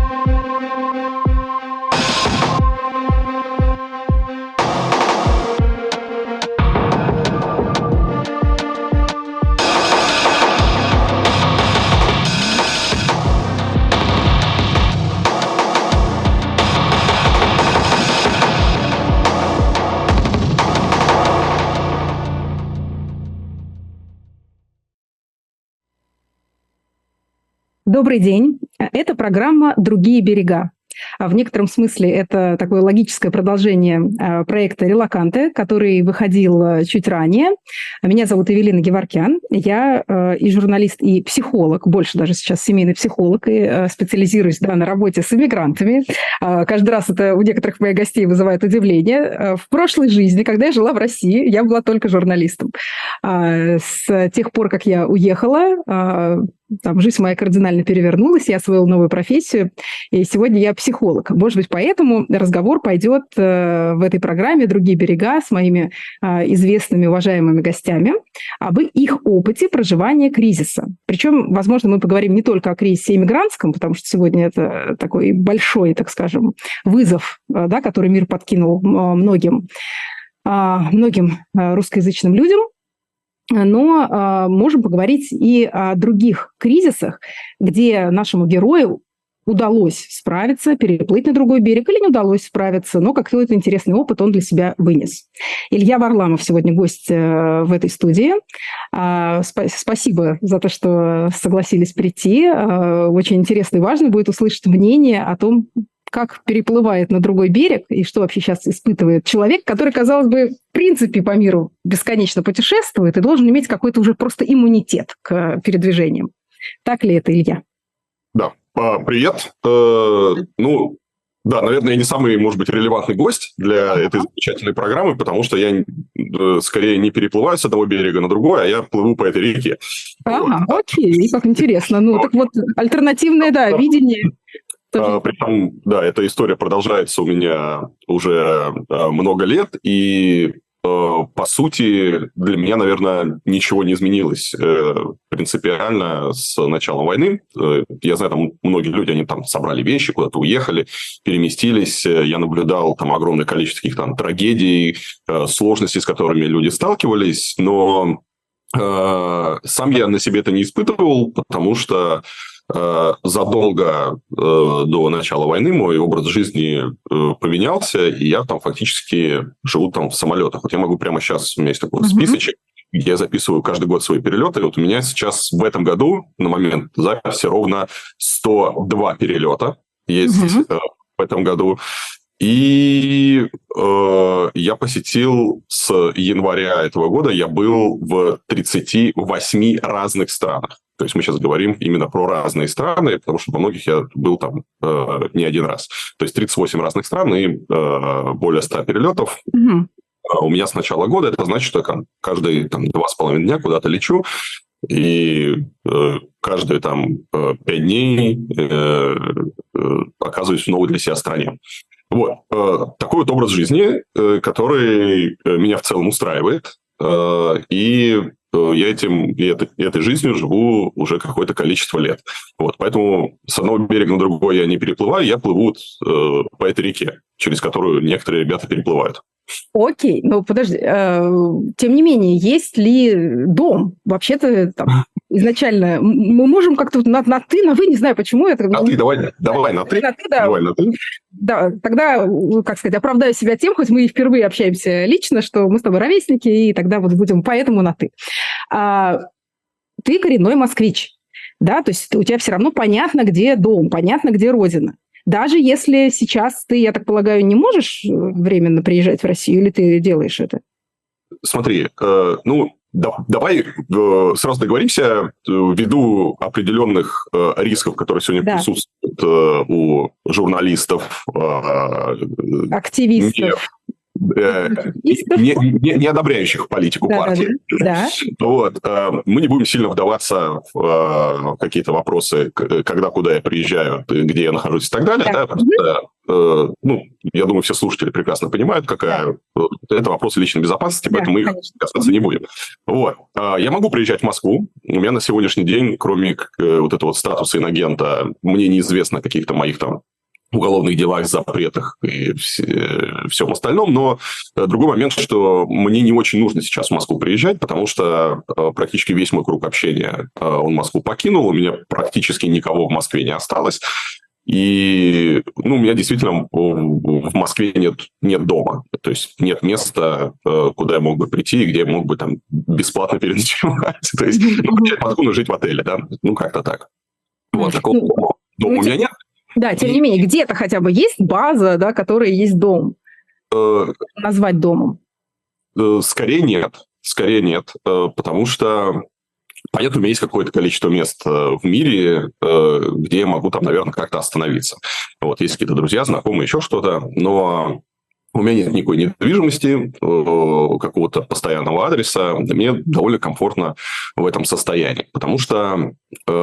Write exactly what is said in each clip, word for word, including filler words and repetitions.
Добрый день. Это программа «Другие берега». В некотором смысле это такое логическое продолжение проекта «Релаканты», который выходил чуть ранее. Меня зовут Эвелина Геворкян. Я и журналист, и психолог, больше даже сейчас семейный психолог, и специализируюсь да, на работе с иммигрантами. Каждый раз это у некоторых моих гостей вызывает удивление. В прошлой жизни, когда я жила в России, я была только журналистом. С тех пор, как я уехала, там жизнь моя кардинально перевернулась, я освоила новую профессию, и сегодня я психолог. Может быть, поэтому разговор пойдет в этой программе «Другие берега» с моими известными, уважаемыми гостями об их опыте проживания кризиса. Причем, возможно, мы поговорим не только о кризисе иммигрантском, потому что сегодня это такой большой, так скажем, вызов, да, который мир подкинул многим, многим русскоязычным людям, но э, можем поговорить и о других кризисах, где нашему герою удалось справиться, переплыть на другой берег, или не удалось справиться, но какой-то интересный опыт он для себя вынес. Илья Варламов сегодня гость э, в этой студии. Э, сп- спасибо за то, что согласились прийти. Э, очень интересно и важно будет услышать мнение о том, как переплывает на другой берег и что вообще сейчас испытывает человек, который, казалось бы, в принципе по миру бесконечно путешествует и должен иметь какой-то уже просто иммунитет к передвижениям. Так ли это, Илья? Да, привет. Ну, да, наверное, я не самый, может быть, релевантный гость для этой замечательной программы, потому что я скорее не переплываю с одного берега на другой, а я плыву по этой реке. Ага, вот. Окей, как интересно. Ну, так вот, альтернативное, да, видение... А, причем, да, эта история продолжается у меня уже а, много лет, и, а, по сути, для меня, наверное, ничего не изменилось э, принципиально с началом войны. Э, я знаю, там многие люди, они там собрали вещи, куда-то уехали, переместились. Я наблюдал там огромное количество каких-то там трагедий, э, сложностей, с которыми люди сталкивались, но э, сам я на себе это не испытывал, потому что задолго э, до начала войны мой образ жизни э, поменялся, и я там фактически живу там в самолетах. Вот я могу прямо сейчас, у меня есть такой uh-huh. списочек, где я записываю каждый год свои перелеты. И вот у меня сейчас в этом году, на момент записи, ровно сто два перелета есть uh-huh. э, в этом году. И э, я посетил с января этого года, я был в тридцати восьми разных странах. То есть мы сейчас говорим именно про разные страны, потому что во многих я был там э, не один раз. То есть тридцать восемь разных стран и э, более ста перелетов. Mm-hmm. А у меня с начала года это значит, что я каждые там, два с половиной дня куда-то лечу. И э, каждые там пять дней э, э, оказываюсь в новой для себя стране. Вот. Э, такой вот образ жизни, э, который меня в целом устраивает. Э, и я этим, и этой, этой жизнью живу уже какое-то количество лет. Вот. Поэтому с одного берега на другой я не переплываю, я плыву э, по этой реке, через которую некоторые ребята переплывают. Окей, ну подожди, э, тем не менее, есть ли дом? Вообще-то там изначально мы можем как-то на, на «ты», на «вы», не знаю, почему это... На «ты», давай, давай на «ты». На «ты», да. Давай на «ты». Да, тогда, как сказать, оправдаю себя тем, хоть мы и впервые общаемся лично, что мы с тобой ровесники, и тогда вот будем поэтому на «ты». А, ты коренной москвич, да, то есть у тебя все равно понятно, где дом, понятно, где родина. Даже если сейчас ты, я так полагаю, не можешь временно приезжать в Россию, или ты делаешь это? Смотри, э, ну, да, давай э, сразу договоримся, э, ввиду определенных э, рисков, которые сегодня да. присутствуют э, у журналистов, э, активистов. не, не, не одобряющих политику да, партии. Да. Вот. Мы не будем сильно вдаваться в какие-то вопросы, когда, куда я приезжаю, где я нахожусь и так далее. Да. Да, просто, ну, я думаю, все слушатели прекрасно понимают, какая... Да. Это вопросы личной безопасности, поэтому да, мы их касаться не будем. Вот. Я могу приезжать в Москву. У меня на сегодняшний день, кроме вот этого вот статуса инагента, мне неизвестно о каких-то моих там уголовных делах, запретах и всем остальном. Но другой момент, что мне не очень нужно сейчас в Москву приезжать, потому что практически весь мой круг общения, он Москву покинул, у меня практически никого в Москве не осталось. И ну, у меня действительно в Москве нет, нет дома. То есть нет места, куда я мог бы прийти, где я мог бы там бесплатно переночевать. То есть ну, я могу жить в отеле, да? Ну, как-то так. Вот такого дома у меня нет. Да, тем не менее, где-то хотя бы есть база, да, которая есть дом. Назвать домом. Скорее нет. Скорее нет. Потому что, понятно, у меня есть какое-то количество мест в мире, где я могу там, наверное, как-то остановиться. Вот, есть какие-то друзья, знакомые, еще что-то. Но у меня нет никакой недвижимости, какого-то постоянного адреса. Мне довольно комфортно в этом состоянии. Потому что...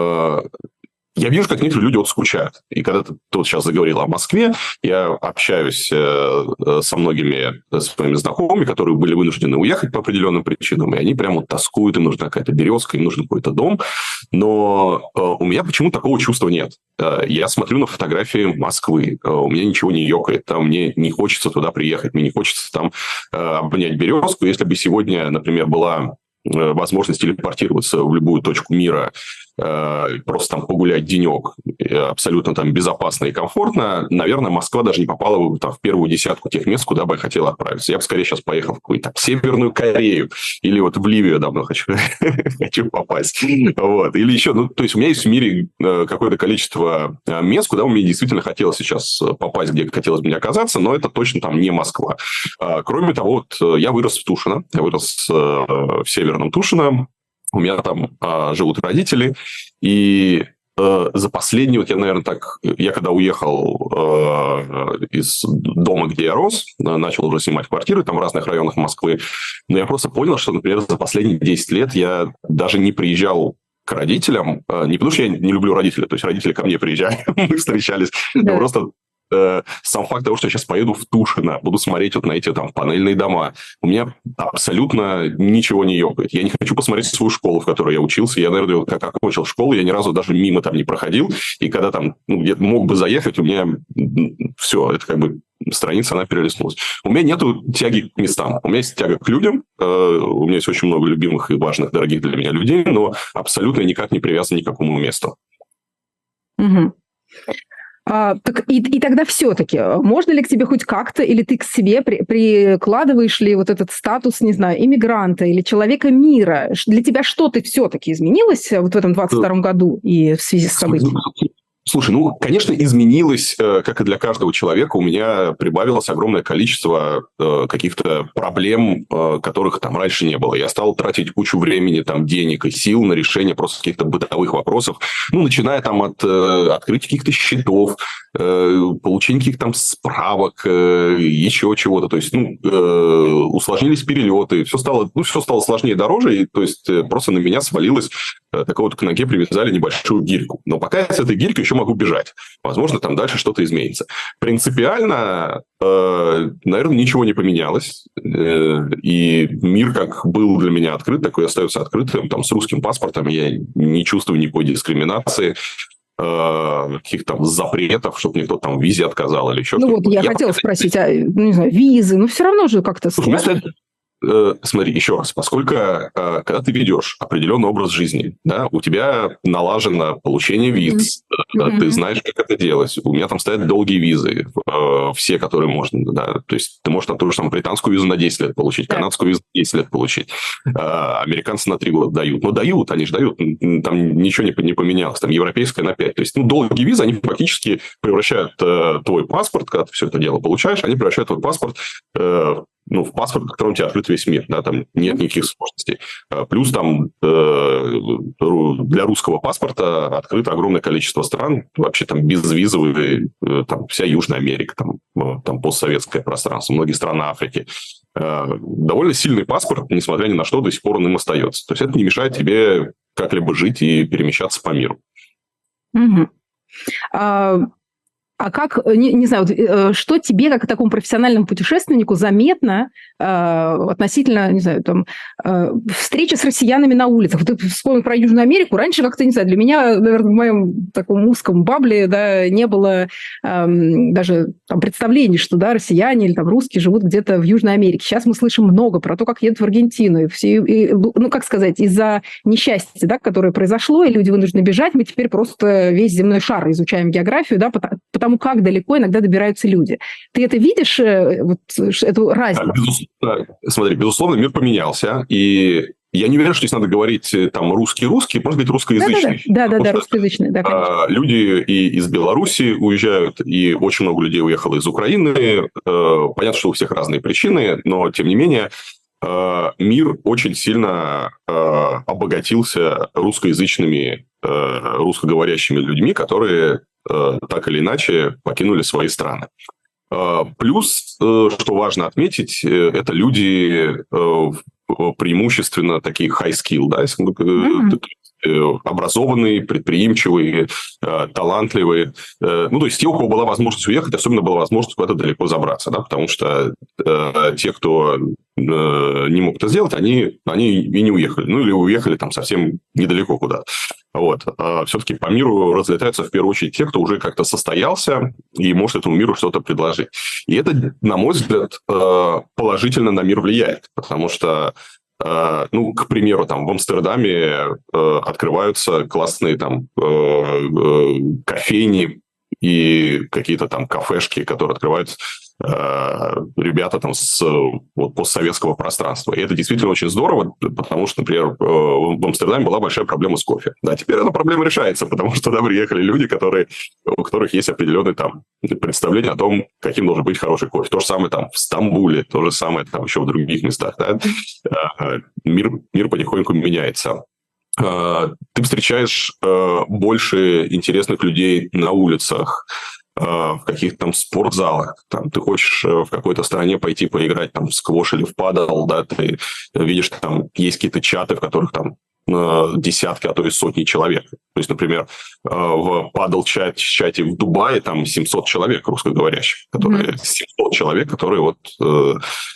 Я вижу, как некоторые люди вот скучают. И когда ты, ты вот сейчас заговорил о Москве, я общаюсь э, со многими своими знакомыми, которые были вынуждены уехать по определенным причинам, и они прямо вот тоскуют, им нужна какая-то березка, им нужен какой-то дом. Но э, у меня почему-то такого чувства нет. Э, я смотрю на фотографии Москвы, э, у меня ничего не ёкает, там мне не хочется туда приехать, мне не хочется там э, обнять березку. Если бы сегодня, например, была возможность телепортироваться в любую точку мира, просто там погулять денек, абсолютно там безопасно и комфортно, наверное, Москва даже не попала бы там в первую десятку тех мест, куда бы я хотел отправиться. Я бы скорее сейчас поехал в какую-то Северную Корею или вот в Ливию давно хочу, хочу попасть. Вот. Или еще, ну, то есть у меня есть в мире какое-то количество мест, куда мне действительно хотелось сейчас попасть, где хотелось бы мне оказаться, но это точно там не Москва. Кроме того, вот я вырос в Тушино, я вырос в Северном Тушино, у меня там а, живут родители, и э, за последний, вот я, наверное, так, я когда уехал э, из дома, где я рос, начал уже снимать квартиры там в разных районах Москвы, но я просто понял, что, например, за последние десять лет я даже не приезжал к родителям, э, не потому что я не люблю родителей, то есть родители ко мне приезжали, мы встречались, да. Но просто... Сам факт того, что я сейчас поеду в Тушино, буду смотреть вот на эти там панельные дома, у меня абсолютно ничего не ёкает. Я не хочу посмотреть свою школу, в которой я учился. Я, наверное, как окончил школу, я ни разу даже мимо там не проходил. И когда там ну, я мог бы заехать, у меня все, это как бы страница, она перелистнулась. У меня нету тяги к местам. У меня есть тяга к людям. У меня есть очень много любимых и важных, дорогих для меня людей, но абсолютно никак не привязан ни к какому месту. Угу. А, так и, и тогда все-таки, можно ли к тебе хоть как-то, или ты к себе при, прикладываешь ли вот этот статус, не знаю, иммигранта или человека мира? Для тебя что-то все-таки изменилось вот в этом двадцать втором году и в связи с событиями? Слушай, ну, конечно, изменилось, как и для каждого человека. У меня прибавилось огромное количество каких-то проблем, которых там раньше не было. Я стал тратить кучу времени, там, денег и сил на решение просто каких-то бытовых вопросов. Ну, начиная там от открытия каких-то счетов, получения каких-то там справок, еще чего-то. То есть, ну, усложнились перелеты. Все стало, ну, все стало сложнее и дороже. И, то есть, просто на меня свалилось такой вот к ноге привязали небольшую гирьку. Но пока я с этой гирькой еще могу бежать. Возможно, там дальше что-то изменится. Принципиально, э, наверное, ничего не поменялось. Э, и мир как был для меня открыт, такой остается открытым. Там, с русским паспортом я не чувствую никакой дискриминации, э, каких-то там запретов, чтобы никто там в визе отказал или еще ну что-то. Вот я, я хотела пока... спросить, а, ну, не знаю, визы, ну все равно же как-то... Слушай, смотри, еще раз, поскольку когда ты ведешь определенный образ жизни, да, у тебя налажено получение виз, mm-hmm. ты знаешь, как это делать. У меня там стоят долгие визы, все, которые можно, да, то есть ты можешь там ту же самую британскую визу на десять лет получить, канадскую визу на десять лет получить, американцы на три года дают, но дают, они же дают, там ничего не, не поменялось, там европейская на пять, то есть, ну, долгие визы, они фактически превращают твой паспорт, когда ты все это дело получаешь, они превращают твой паспорт ну, в паспорт, в котором у тебя открыт весь мир, да, там нет никаких сложностей. Плюс там э, для русского паспорта открыто огромное количество стран, вообще там безвизовые, э, там вся Южная Америка, там, там постсоветское пространство, многие страны Африки. Э, довольно сильный паспорт, несмотря ни на что, до сих пор он им остается. То есть это не мешает тебе как-либо жить и перемещаться по миру. Угу. А... А как, не, не знаю, вот, что тебе, как такому профессиональному путешественнику, заметно э, относительно, не знаю, там, э, встречи с россиянами на улицах? Вот ты вспомнил про Южную Америку. Раньше как-то, не знаю, для меня, наверное, в моем таком узком бабле, да, не было э, даже там, представлений, что, да, россияне или там русские живут где-то в Южной Америке. Сейчас мы слышим много про то, как едут в Аргентину. И все, и, ну, как сказать, из-за несчастья, да, которое произошло, и люди вынуждены бежать, мы теперь просто весь земной шар изучаем географию, да, потому тому, как далеко иногда добираются люди. Ты это видишь, вот, эту разницу? Да, безусловно, смотри, безусловно, мир поменялся, и я не уверен, что здесь надо говорить там русский-русский, может быть, русскоязычный. Да-да-да, русскоязычный, да, конечно. Люди и из Беларуси уезжают, и очень много людей уехало из Украины. Понятно, что у всех разные причины, но, тем не менее, мир очень сильно обогатился русскоязычными, русскоговорящими людьми, которые так или иначе покинули свои страны. Плюс, что важно отметить, это люди преимущественно такие high skill, да, mm-hmm. образованные, предприимчивые, талантливые. Ну, то есть те, у кого была возможность уехать, особенно была возможность куда-то далеко забраться, да, потому что те, кто не мог это сделать, они, они и не уехали. Ну, или уехали там совсем недалеко куда-то. Вот. А все-таки по миру разлетаются в первую очередь те, кто уже как-то состоялся и может этому миру что-то предложить. И это, на мой взгляд, положительно на мир влияет, потому что, ну, к примеру, там в Амстердаме открываются классные там кофейни и какие-то там кафешки, которые открывают ребята там с вот, постсоветского пространства. И это действительно очень здорово, потому что, например, в Амстердаме была большая проблема с кофе. Да, теперь эта проблема решается, потому что туда приехали люди, которые, у которых есть определенное там представление о том, каким должен быть хороший кофе. То же самое там в Стамбуле, то же самое там еще в других местах. Да? Мир, мир потихоньку меняется. Ты встречаешь больше интересных людей на улицах, в каких-то там спортзалах, там, ты хочешь в какой-то стране пойти поиграть там в сквош или в падл, да, ты видишь, там есть какие-то чаты, в которых там десятки, а то и сотни человек. То есть, например, в падл-чате чате в Дубае там семьсот человек русскоговорящих, которые, mm-hmm. семьсот человек, которые вот э,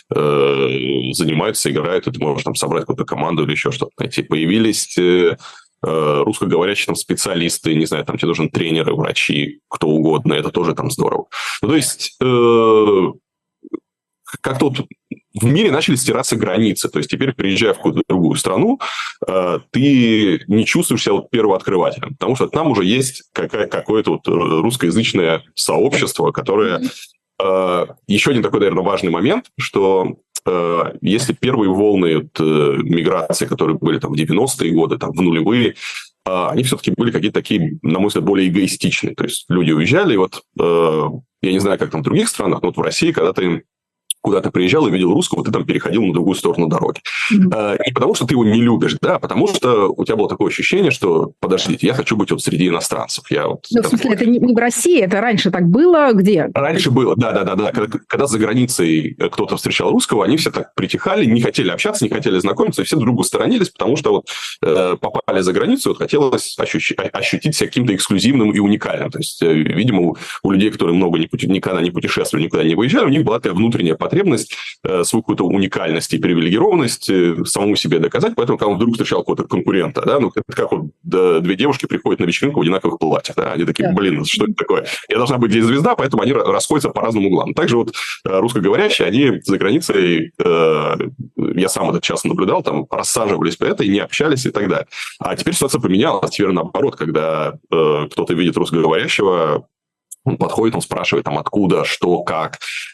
э, занимаются, играют, и ты можешь там собрать какую-то команду или еще что-то найти. Появились... Э, русскоговорящие там специалисты, не знаю, там тебе нужны тренеры, врачи, кто угодно, это тоже там здорово. Ну, то есть, э, как-то вот в мире начали стираться границы, то есть теперь, приезжая в какую-то другую страну, э, ты не чувствуешь себя вот первооткрывателем, потому что там уже есть какая- какое-то вот русскоязычное сообщество, которое... Э, еще один такой, наверное, важный момент, что если первые волны вот, миграции, которые были там в девяностые годы, там, в нулевые, они все-таки были какие-то такие, на мой взгляд, более эгоистичные. То есть люди уезжали, и вот я не знаю, как там в других странах, но вот в России, когда ты куда ты приезжал и видел русского, ты там переходил на другую сторону дороги. Mm-hmm. Не потому, что ты его не любишь, да, а потому что у тебя было такое ощущение, что, подождите, я хочу быть вот среди иностранцев. Я вот ну, в смысле, такой... это не, не в России, это раньше так было, где? Раньше было, да-да-да. Когда, когда за границей кто-то встречал русского, они все так притихали, не хотели общаться, не хотели знакомиться, и все друг другу сторонились, потому что вот э, попали за границу, вот хотелось ощущ... ощутить себя каким-то эксклюзивным и уникальным. То есть, э, видимо, у, у людей, которые много не пути... никогда не путешествовали, никуда не выезжали, у них была такая внутренняя потребность, потребность э, свою какую-то уникальность и привилегированность э, самому себе доказать. Поэтому, когда он вдруг встречал какого-то конкурента, да, ну, это как вот да, две девушки приходят на вечеринку в одинаковых платьях, да, они такие, блин, что это такое? Я должна быть здесь звезда, поэтому они расходятся по разным углам. Также вот э, русскоговорящие, они за границей, э, я сам это часто наблюдал, там рассаживались по это и не общались и так далее. А теперь ситуация поменялась, теперь наоборот, когда э, кто-то видит русскоговорящего, он подходит, он спрашивает, там, откуда, что, как.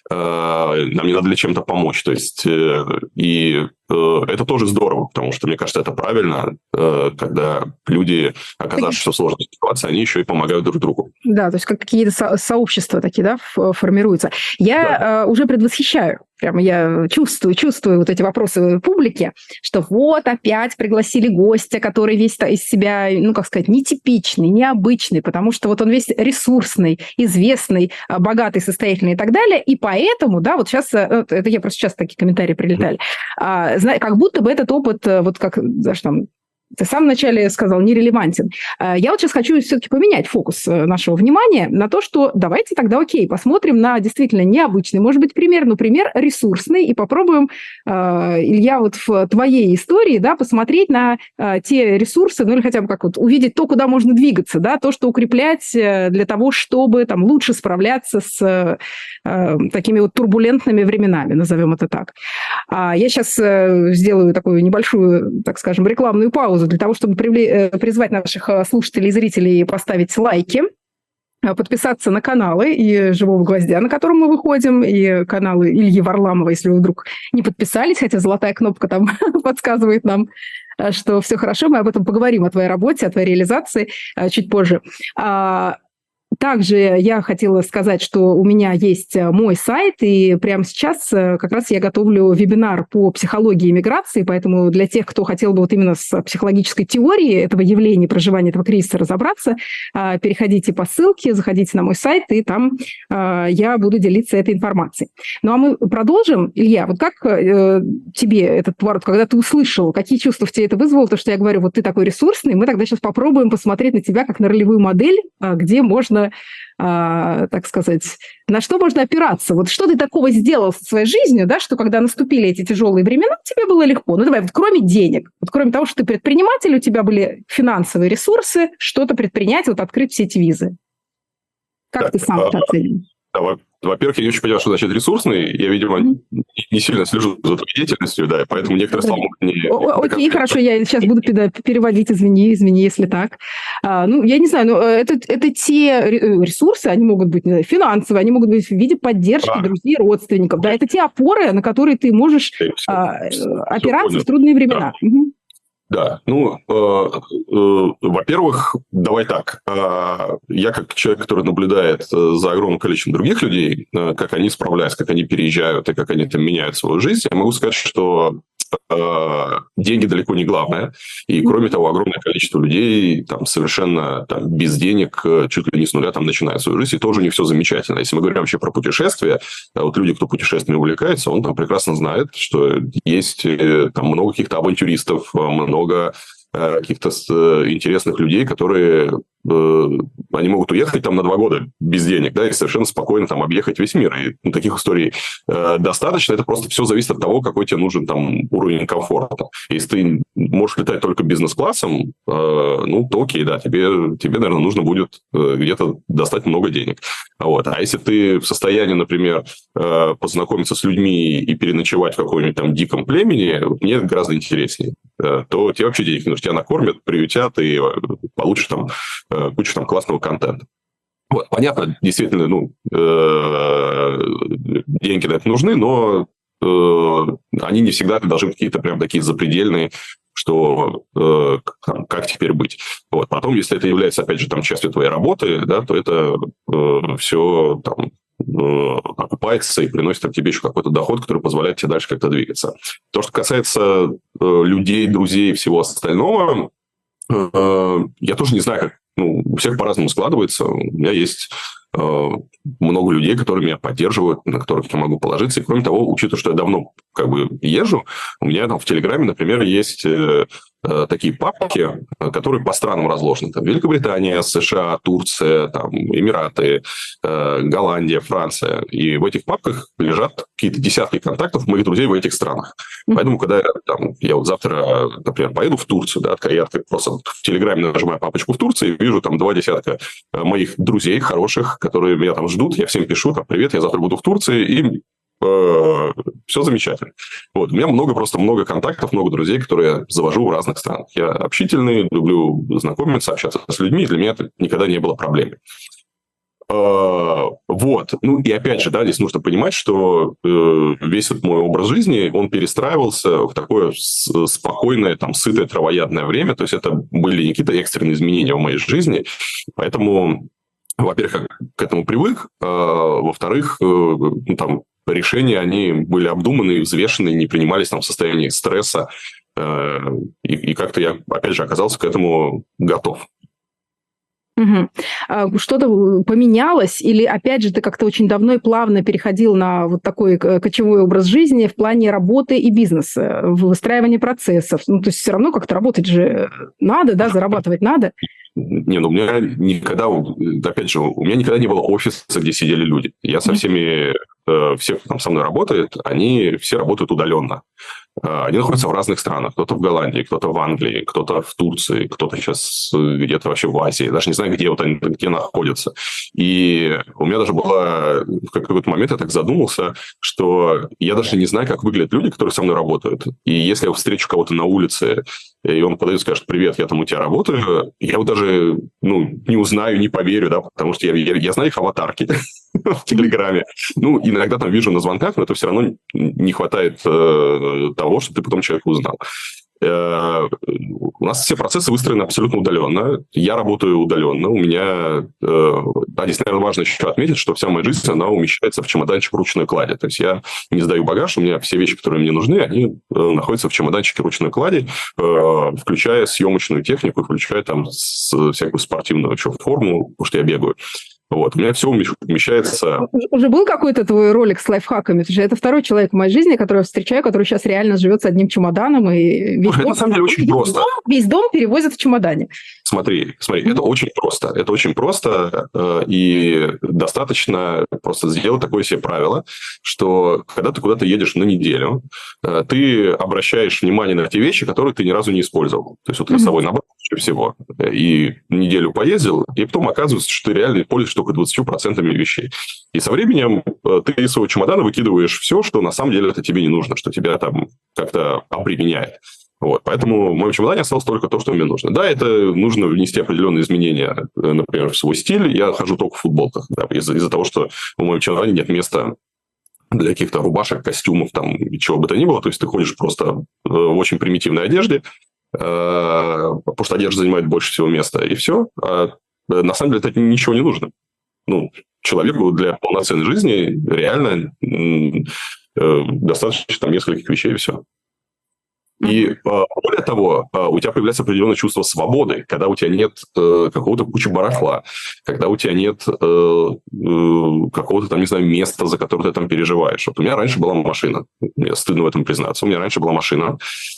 нам не надо для чем-то помочь. То есть, и это тоже здорово, потому что, мне кажется, это правильно, когда люди, оказавшись в сложной ситуации, они еще и помогают друг другу. Да, то есть как какие-то со- сообщества такие, да, формируются. Я да. уже предвосхищаю, прямо я чувствую, чувствую вот эти вопросы публики, что вот опять пригласили гостя, который весь из себя, ну, как сказать, нетипичный, необычный, потому что вот он весь ресурсный, известный, богатый, состоятельный и так далее, и поэтому, да, вот сейчас, это я просто сейчас такие комментарии прилетали, mm-hmm. как будто бы этот опыт, вот как, знаешь, там, ты в самом начале сказал, нерелевантен. Я вот сейчас хочу все-таки поменять фокус нашего внимания на то, что давайте тогда, окей, посмотрим на действительно необычный, может быть, пример, но пример ресурсный, и попробуем, Илья, вот в твоей истории, да, посмотреть на те ресурсы, ну или хотя бы как вот увидеть то, куда можно двигаться, да, то, что укреплять для того, чтобы там лучше справляться с такими вот турбулентными временами, назовем это так. Я сейчас сделаю такую небольшую, так скажем, рекламную паузу для того, чтобы призвать наших слушателей и зрителей поставить лайки, подписаться на каналы и «Живого гвоздя», на котором мы выходим, и каналы Ильи Варламова, если вы вдруг не подписались, хотя золотая кнопка там подсказывает нам, что все хорошо, мы об этом поговорим, о твоей работе, о твоей реализации чуть позже. Также я хотела сказать, что у меня есть мой сайт, и прямо сейчас как раз я готовлю вебинар по психологии миграции, поэтому для тех, кто хотел бы вот именно с психологической теорией этого явления, проживания этого кризиса разобраться, переходите по ссылке, заходите на мой сайт, и там я буду делиться этой информацией. Ну а мы продолжим. Илья, вот как тебе этот поворот, когда ты услышал, какие чувства в тебе это вызвало, то, что я говорю, вот ты такой ресурсный, мы тогда сейчас попробуем посмотреть на тебя как на ролевую модель, где можно А, так сказать, на что можно опираться? Вот что ты такого сделал со своей жизнью, да, что когда наступили эти тяжелые времена, тебе было легко. Ну, давай, вот кроме денег, вот кроме того, что ты предприниматель, у тебя были финансовые ресурсы, что-то предпринять, вот открыть все эти визы. Как так, ты сам а, это оцениваешь? Да, во-первых, я не очень понимаю, что значит ресурсный. Я, видимо, mm-hmm. не сильно слежу за твоей деятельностью, да, поэтому некоторые слова могут не... Окей, хорошо, я сейчас буду переводить, извини, извини, если так. А, ну, я не знаю, но это, это те ресурсы, они могут быть, не знаю, финансовые, они могут быть в виде поддержки а. друзей, родственников, да, это те опоры, на которые ты можешь все, а, все, опираться все в трудные времена. Да. Угу. Да, ну, э, э, во-первых, давай так. Э, я как человек, который наблюдает за огромным количеством других людей, э, как они справляются, как они переезжают и как они там меняют свою жизнь, я могу сказать, что э, деньги далеко не главное. И, кроме того, огромное количество людей там совершенно там, без денег, чуть ли не с нуля там начинают свою жизнь, и тоже не все замечательно. Если мы говорим вообще про путешествия, вот люди, кто путешествиями увлекается, он там прекрасно знает, что есть там много каких-то авантюристов, много много каких-то интересных людей, которые э, они могут уехать там на два года без денег, да, и совершенно спокойно там объехать весь мир. И ну, таких историй э, достаточно. Это просто все зависит от того, какой тебе нужен там уровень комфорта. Если ты можешь летать только бизнес-классом, э, ну, то окей, да, тебе, тебе, наверное, нужно будет э, где-то достать много денег. Вот. А если ты в состоянии, например, э, познакомиться с людьми и переночевать в каком-нибудь там диком племени, мне это гораздо интереснее. Э, то тебе вообще денег не нужно. Тебя накормят, приютят, и получишь там э, кучу там классного контента. Вот. Понятно, действительно, ну, э, деньги на это нужны, но э, они не всегда должны быть какие-то прям такие запредельные, что э, там, как теперь быть. Вот. Потом, если это является, опять же, там, частью твоей работы, да, то это э, все там, э, окупается и приносит там, тебе еще какой-то доход, который позволяет тебе дальше как-то двигаться. То, что касается э, людей, друзей и всего остального, э, я тоже не знаю, как ну, у всех по-разному складывается. У меня есть э, много людей, которые меня поддерживают, на которых я могу положиться. И, кроме того, учитывая, что я давно как бы езжу, у меня там в Телеграме, например, есть э, э, такие папки, которые по странам разложены. Там Великобритания, США, Турция, там, Эмираты, э, Голландия, Франция. И в этих папках лежат какие-то десятки контактов моих друзей в этих странах. Mm-hmm. Поэтому, когда там, я вот завтра, например, поеду в Турцию, да, я просто в Телеграме нажимаю папочку в Турции, вижу там два десятка моих друзей хороших, которые меня там ждут, я всем пишу, там, привет, я завтра буду в Турции, и э, все замечательно. Вот. У меня много, просто много контактов, много друзей, которые я завожу в разных странах. Я общительный, люблю знакомиться, общаться с людьми, для меня это никогда не было проблемой. Вот. Ну, и опять же, да, здесь нужно понимать, что э, весь этот мой образ жизни, он перестраивался в такое спокойное, там, сытое, травоядное время. То есть это были не какие-то экстренные изменения в моей жизни. Поэтому, во-первых, я к этому привык. А, во-вторых, э, ну, там, решения, они были обдуманы, взвешены, не принимались там в состоянии стресса. Э, и, и как-то я, опять же, оказался к этому готов. Угу. Что-то поменялось? Или, опять же, ты как-то очень давно и плавно переходил на вот такой кочевой образ жизни в плане работы и бизнеса, выстраивания процессов? Ну, то есть все равно как-то работать же надо, да, зарабатывать надо? Не, ну у меня никогда, опять же, у меня никогда не было офиса, где сидели люди. Я со всеми, все, кто там со мной работает, они все работают удаленно. Они находятся в разных странах. Кто-то в Голландии, кто-то в Англии, кто-то в Турции, кто-то сейчас где-то вообще в Азии. Даже не знаю, где вот они где находятся. И у меня даже было... В какой-то момент я так задумался, что я даже не знаю, как выглядят люди, которые со мной работают. И если я встречу кого-то на улице, и он подойдет и скажет: «Привет, я там у тебя работаю», я его даже ну, не узнаю, не поверю, да, потому что я, я, я знаю их аватарки в Телеграме. Ну, иногда там вижу на звонках, но это все равно не хватает э, того, чтобы ты потом человека узнал. Э, у нас все процессы выстроены абсолютно удаленно. Я работаю удаленно. У меня... Э, да, здесь, наверное, важно еще отметить, что вся моя жизнь, она умещается в чемоданчик ручной клади. То есть я не сдаю багаж, у меня все вещи, которые мне нужны, они э, находятся в чемоданчике ручной клади, э, включая съемочную технику, включая там с, всякую спортивную еще форму, потому что я бегаю. Вот. У меня все умещается... Уже был какой-то твой ролик с лайфхаками? Потому что это второй человек в моей жизни, которого я встречаю, который сейчас реально живет с одним чемоданом. И весь Слушай, дом, это на самом деле очень весь просто. Дом, весь дом перевозят в чемодане. Смотри, смотри, mm-hmm. это очень просто. Это очень просто. Э, и достаточно просто сделать такое себе правило, что когда ты куда-то едешь на неделю, э, ты обращаешь внимание на те вещи, которые ты ни разу не использовал. То есть вот ты mm-hmm. с собой набрал всего. И неделю поездил, и потом оказывается, что ты реально пользуешься только двадцать процентов вещей. И со временем ты из своего чемодана выкидываешь все, что на самом деле это тебе не нужно, что тебя там как-то обременяет. Вот. Поэтому в моем чемодане осталось только то, что мне нужно. Да, это нужно внести определенные изменения, например, в свой стиль. Я хожу только в футболках, да, из-за, из-за того, что в моем чемодане нет места для каких-то рубашек, костюмов, там, чего бы то ни было. То есть ты ходишь просто в очень примитивной одежде, потому что одежда занимает больше всего места, и все. А на самом деле это ничего не нужно. Ну, человеку для полноценной жизни реально достаточно там нескольких вещей, и все. И более того, у тебя появляется определенное чувство свободы, когда у тебя нет э, какого-то кучи барахла, когда у тебя нет э, э, какого-то там, не знаю, места, за которое ты там переживаешь. Вот у меня раньше была машина, мне стыдно в этом признаться, у меня раньше была машина,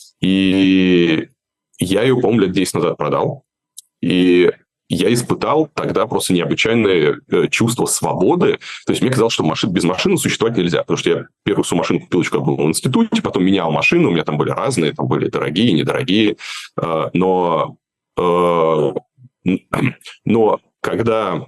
и я ее, по-моему, лет десять назад продал, и я испытал тогда просто необычайное чувство свободы. То есть мне казалось, что машин, без машины существовать нельзя. Потому что я первую свою машину купил, когда был в институте, потом менял машины. У меня там были разные, там были дорогие, недорогие. Но, но когда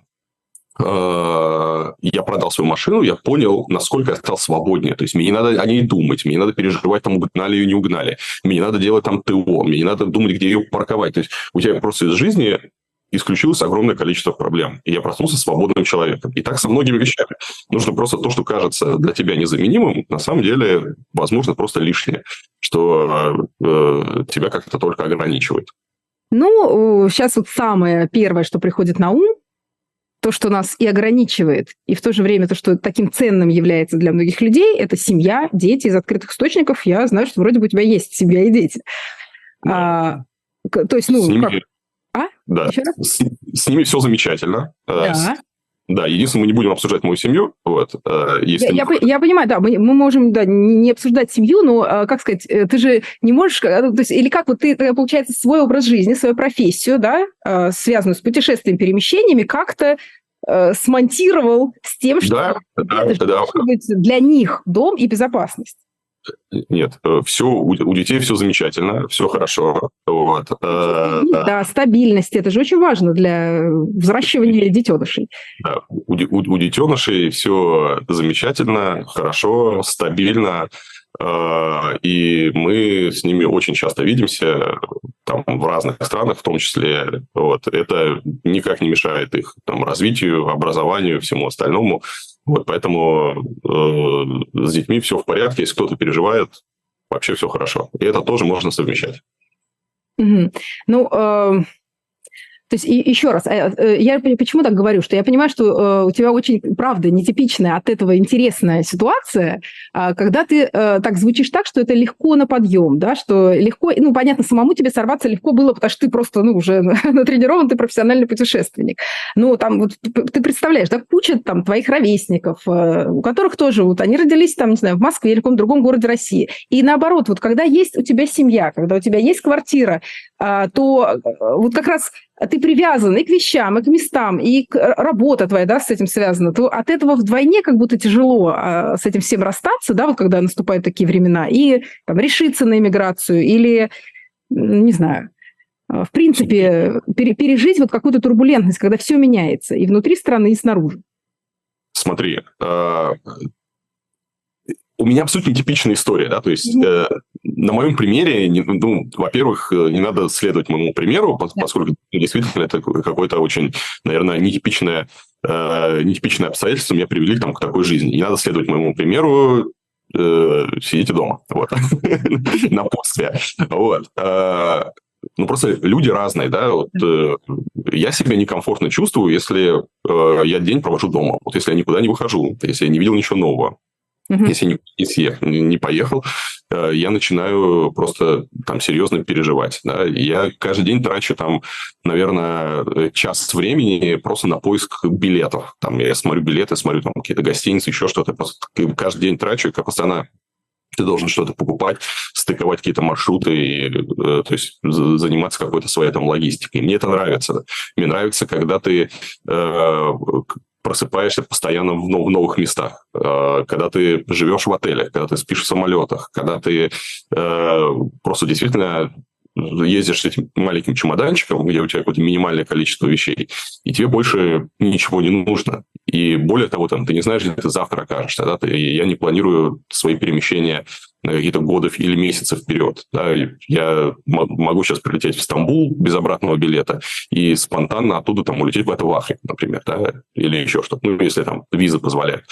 я продал свою машину, я понял, насколько я стал свободнее. То есть мне не надо о ней думать, мне не надо переживать, там, угнали ее, не угнали. Мне не надо делать там ТО, мне не надо думать, где ее парковать. То есть у тебя просто из жизни исключилось огромное количество проблем. И я проснулся свободным человеком. И так со многими вещами. Нужно просто то, что кажется для тебя незаменимым, на самом деле, возможно, просто лишнее, что э, тебя как-то только ограничивает. Ну, сейчас вот самое первое, что приходит на ум, то, что нас и ограничивает, и в то же время то, что таким ценным является для многих людей, это семья, дети. Из открытых источников я знаю, что вроде бы у тебя есть семья и дети. Да. А, то есть, ну, ними, как... А? Да, с, с ними все замечательно. Да. С, да, единственное, мы не будем обсуждать мою семью. Вот, если я, я, я понимаю, да, мы, мы можем да, не обсуждать семью, но, как сказать, ты же не можешь... То есть, или как вот ты, получается, свой образ жизни, свою профессию, да, связанную с путешествиями, перемещениями, как-то смонтировал с тем, что да, да, это да. быть для них дом и безопасность. Нет, все, у детей все замечательно, все хорошо. Вот. Да, стабильность, это же очень важно для взращивания детенышей. Да, у, у, у детенышей все замечательно, хорошо, стабильно. И мы с ними очень часто видимся там, в разных странах, в том числе. Вот. Это никак не мешает их там, развитию, образованию, всему остальному. Вот, поэтому э, с детьми все в порядке. Если кто-то переживает, вообще все хорошо. И это тоже можно совмещать. Угу. Ну, э... То есть, и, еще раз, я почему так говорю, что я понимаю, что у тебя очень, правда, нетипичная от этого интересная ситуация, когда ты так звучишь так, что это легко на подъем, да, что легко, ну, понятно, самому тебе сорваться легко было, потому что ты просто, ну, уже натренирован, ты профессиональный путешественник. Ну, там, вот, ты представляешь, да, куча там твоих ровесников, у которых тоже, вот, они родились там, не знаю, в Москве или в каком-то другом городе России. И наоборот, вот, когда есть у тебя семья, когда у тебя есть квартира, то вот как раз ты привязан и к вещам, и к местам, и к работа твоя, да, с этим связана, то от этого вдвойне как будто тяжело а, с этим всем расстаться, да, вот когда наступают такие времена, и там, решиться на иммиграцию, или, не знаю, в принципе, пере, пережить вот какую-то турбулентность, когда все меняется и внутри страны, и снаружи. Смотри, у меня абсолютно нетипичная история, да, то есть mm-hmm. э, на моем примере, ну, во-первых, не надо следовать моему примеру, yeah. поскольку действительно это какое-то очень, наверное, нетипичное, э, нетипичное обстоятельство меня привели там, к такой жизни. Не надо следовать моему примеру, э, сидите дома, вот, на почве, вот. Ну, просто люди разные, да, вот я себя некомфортно чувствую, если я день провожу дома, вот если я никуда не выхожу, если я не видел ничего нового. Uh-huh. Если не, не съехал, не поехал, я начинаю просто там серьезно переживать. Да? Я каждый день трачу там, наверное, час времени просто на поиск билетов. Там я смотрю билеты, смотрю там какие-то гостиницы, еще что-то. Просто каждый день трачу, как постоянно ты должен что-то покупать, стыковать какие-то маршруты, и, то есть заниматься какой-то своей там логистикой. Мне это нравится. Мне нравится, когда ты... Э, просыпаешься постоянно в новых местах, когда ты живешь в отелях, когда ты спишь в самолетах, когда ты э, просто действительно ездишь с этим маленьким чемоданчиком, где у тебя какое-то минимальное количество вещей, и тебе больше ничего не нужно. И более того, там, ты не знаешь, где ты завтра окажешься. Да? Ты, я не планирую свои перемещения на какие-то годы или месяцы вперед. Да? Я могу сейчас прилететь в Стамбул без обратного билета и спонтанно оттуда там, улететь в Эту-Лахри, например, да? Или еще что-то, ну, если там виза позволяет.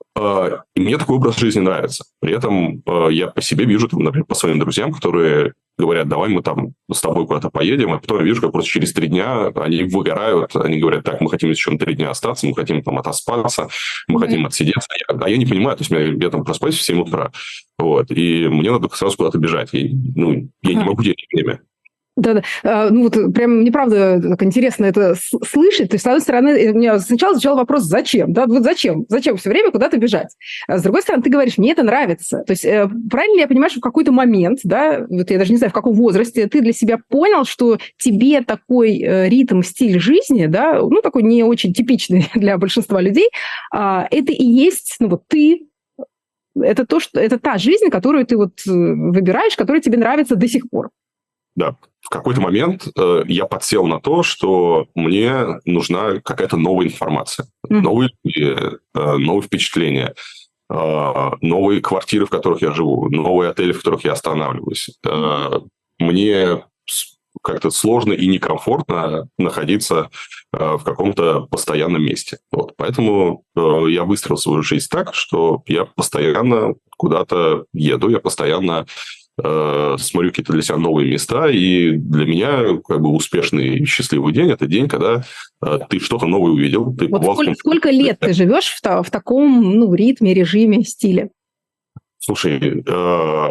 И мне такой образ жизни нравится. При этом я по себе вижу, там, например, по своим друзьям, которые говорят, давай мы там с тобой куда-то поедем, а потом я вижу, как просто через три дня они выгорают, они говорят, так, мы хотим еще на три дня остаться, мы хотим там отоспаться, мы mm-hmm. хотим отсидеться. А я не понимаю, то есть я, я там просыпаюсь в семь утра, вот, и мне надо сразу куда-то бежать. И, ну, я mm-hmm. не могу делить время. Да-да, ну вот прям мне правда так интересно это слышать. То есть, с одной стороны, у меня сначала звучал вопрос, зачем? Да, вот зачем? Зачем все время куда-то бежать? А с другой стороны, ты говоришь, мне это нравится. То есть, правильно ли я понимаю, что в какой-то момент, да, вот я даже не знаю, в каком возрасте, ты для себя понял, что тебе такой ритм, стиль жизни, да, ну, такой не очень типичный для большинства людей, это и есть, ну, вот ты, это то, что, это та жизнь, которую ты вот выбираешь, которая тебе нравится до сих пор. Да, в какой-то момент э, я подсел на то, что мне нужна какая-то новая информация, mm-hmm. новые люди, э, новые впечатления, э, новые квартиры, в которых я живу, новые отели, в которых я останавливаюсь. Э, мне как-то сложно и некомфортно находиться э, в каком-то постоянном месте. Вот. Поэтому э, я выстроил свою жизнь так, что я постоянно куда-то еду, я постоянно смотрю какие-то для себя новые места, и для меня как бы успешный и счастливый день – это день, когда ты что-то новое увидел. Ты вот сколько, сколько лет ты живешь в, в таком ну, ритме, режиме, стиле? Слушай, э,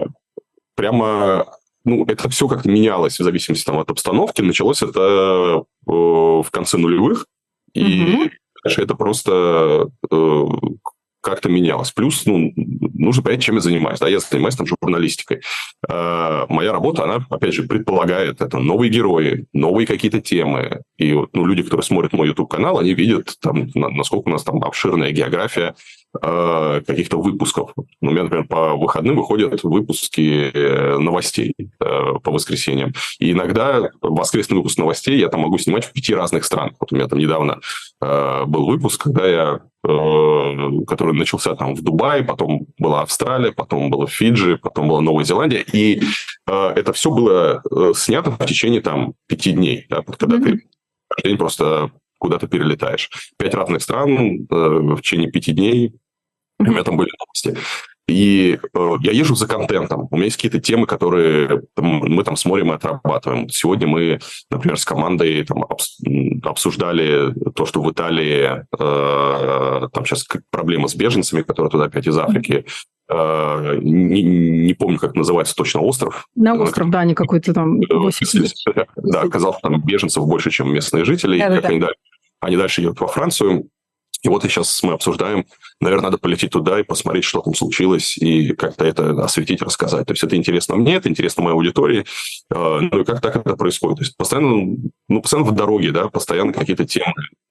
прямо… Ну, это все как-то менялось в зависимости там, от обстановки. Началось это э, в конце нулевых, и угу. дальше это просто… Э, как-то менялось. Плюс, ну, нужно понять, чем я занимаюсь. Да, я занимаюсь там журналистикой. А, моя работа, она, опять же, предполагает это новые герои, новые какие-то темы. И вот, ну, люди, которые смотрят мой YouTube-канал, они видят, там, насколько у нас там обширная география а, каких-то выпусков. Ну, у меня, например, по выходным выходят выпуски новостей а, по воскресеньям. И иногда воскресный выпуск новостей я там могу снимать в пяти разных странах. Вот у меня там недавно а, был выпуск, когда я который начался там в Дубае, потом была Австралия, потом было Фиджи, потом была Новая Зеландия. И это все было снято в течение там пяти дней, да, когда mm-hmm. ты каждый день просто куда-то перелетаешь. Пять разных стран в течение пяти дней. Mm-hmm. У меня там были новости. И э, я езжу за контентом. У меня есть какие-то темы, которые там, мы там смотрим и отрабатываем. Сегодня мы, например, с командой там, обс- обсуждали то, что в Италии э, там сейчас проблема с беженцами, которые туда опять из Африки. Э, не, не помню, как называется точно остров. На остров, да, не какой-то там... восемьдесят Да, оказалось, там беженцев больше, чем местные жители. Да, и как да, они, да. они дальше едут во Францию. И вот и сейчас мы обсуждаем, наверное, надо полететь туда и посмотреть, что там случилось, и как-то это осветить, рассказать. То есть это интересно мне, это интересно моей аудитории. Ну и как так это происходит? То есть постоянно, ну, постоянно в дороге, да, постоянно какие-то темы.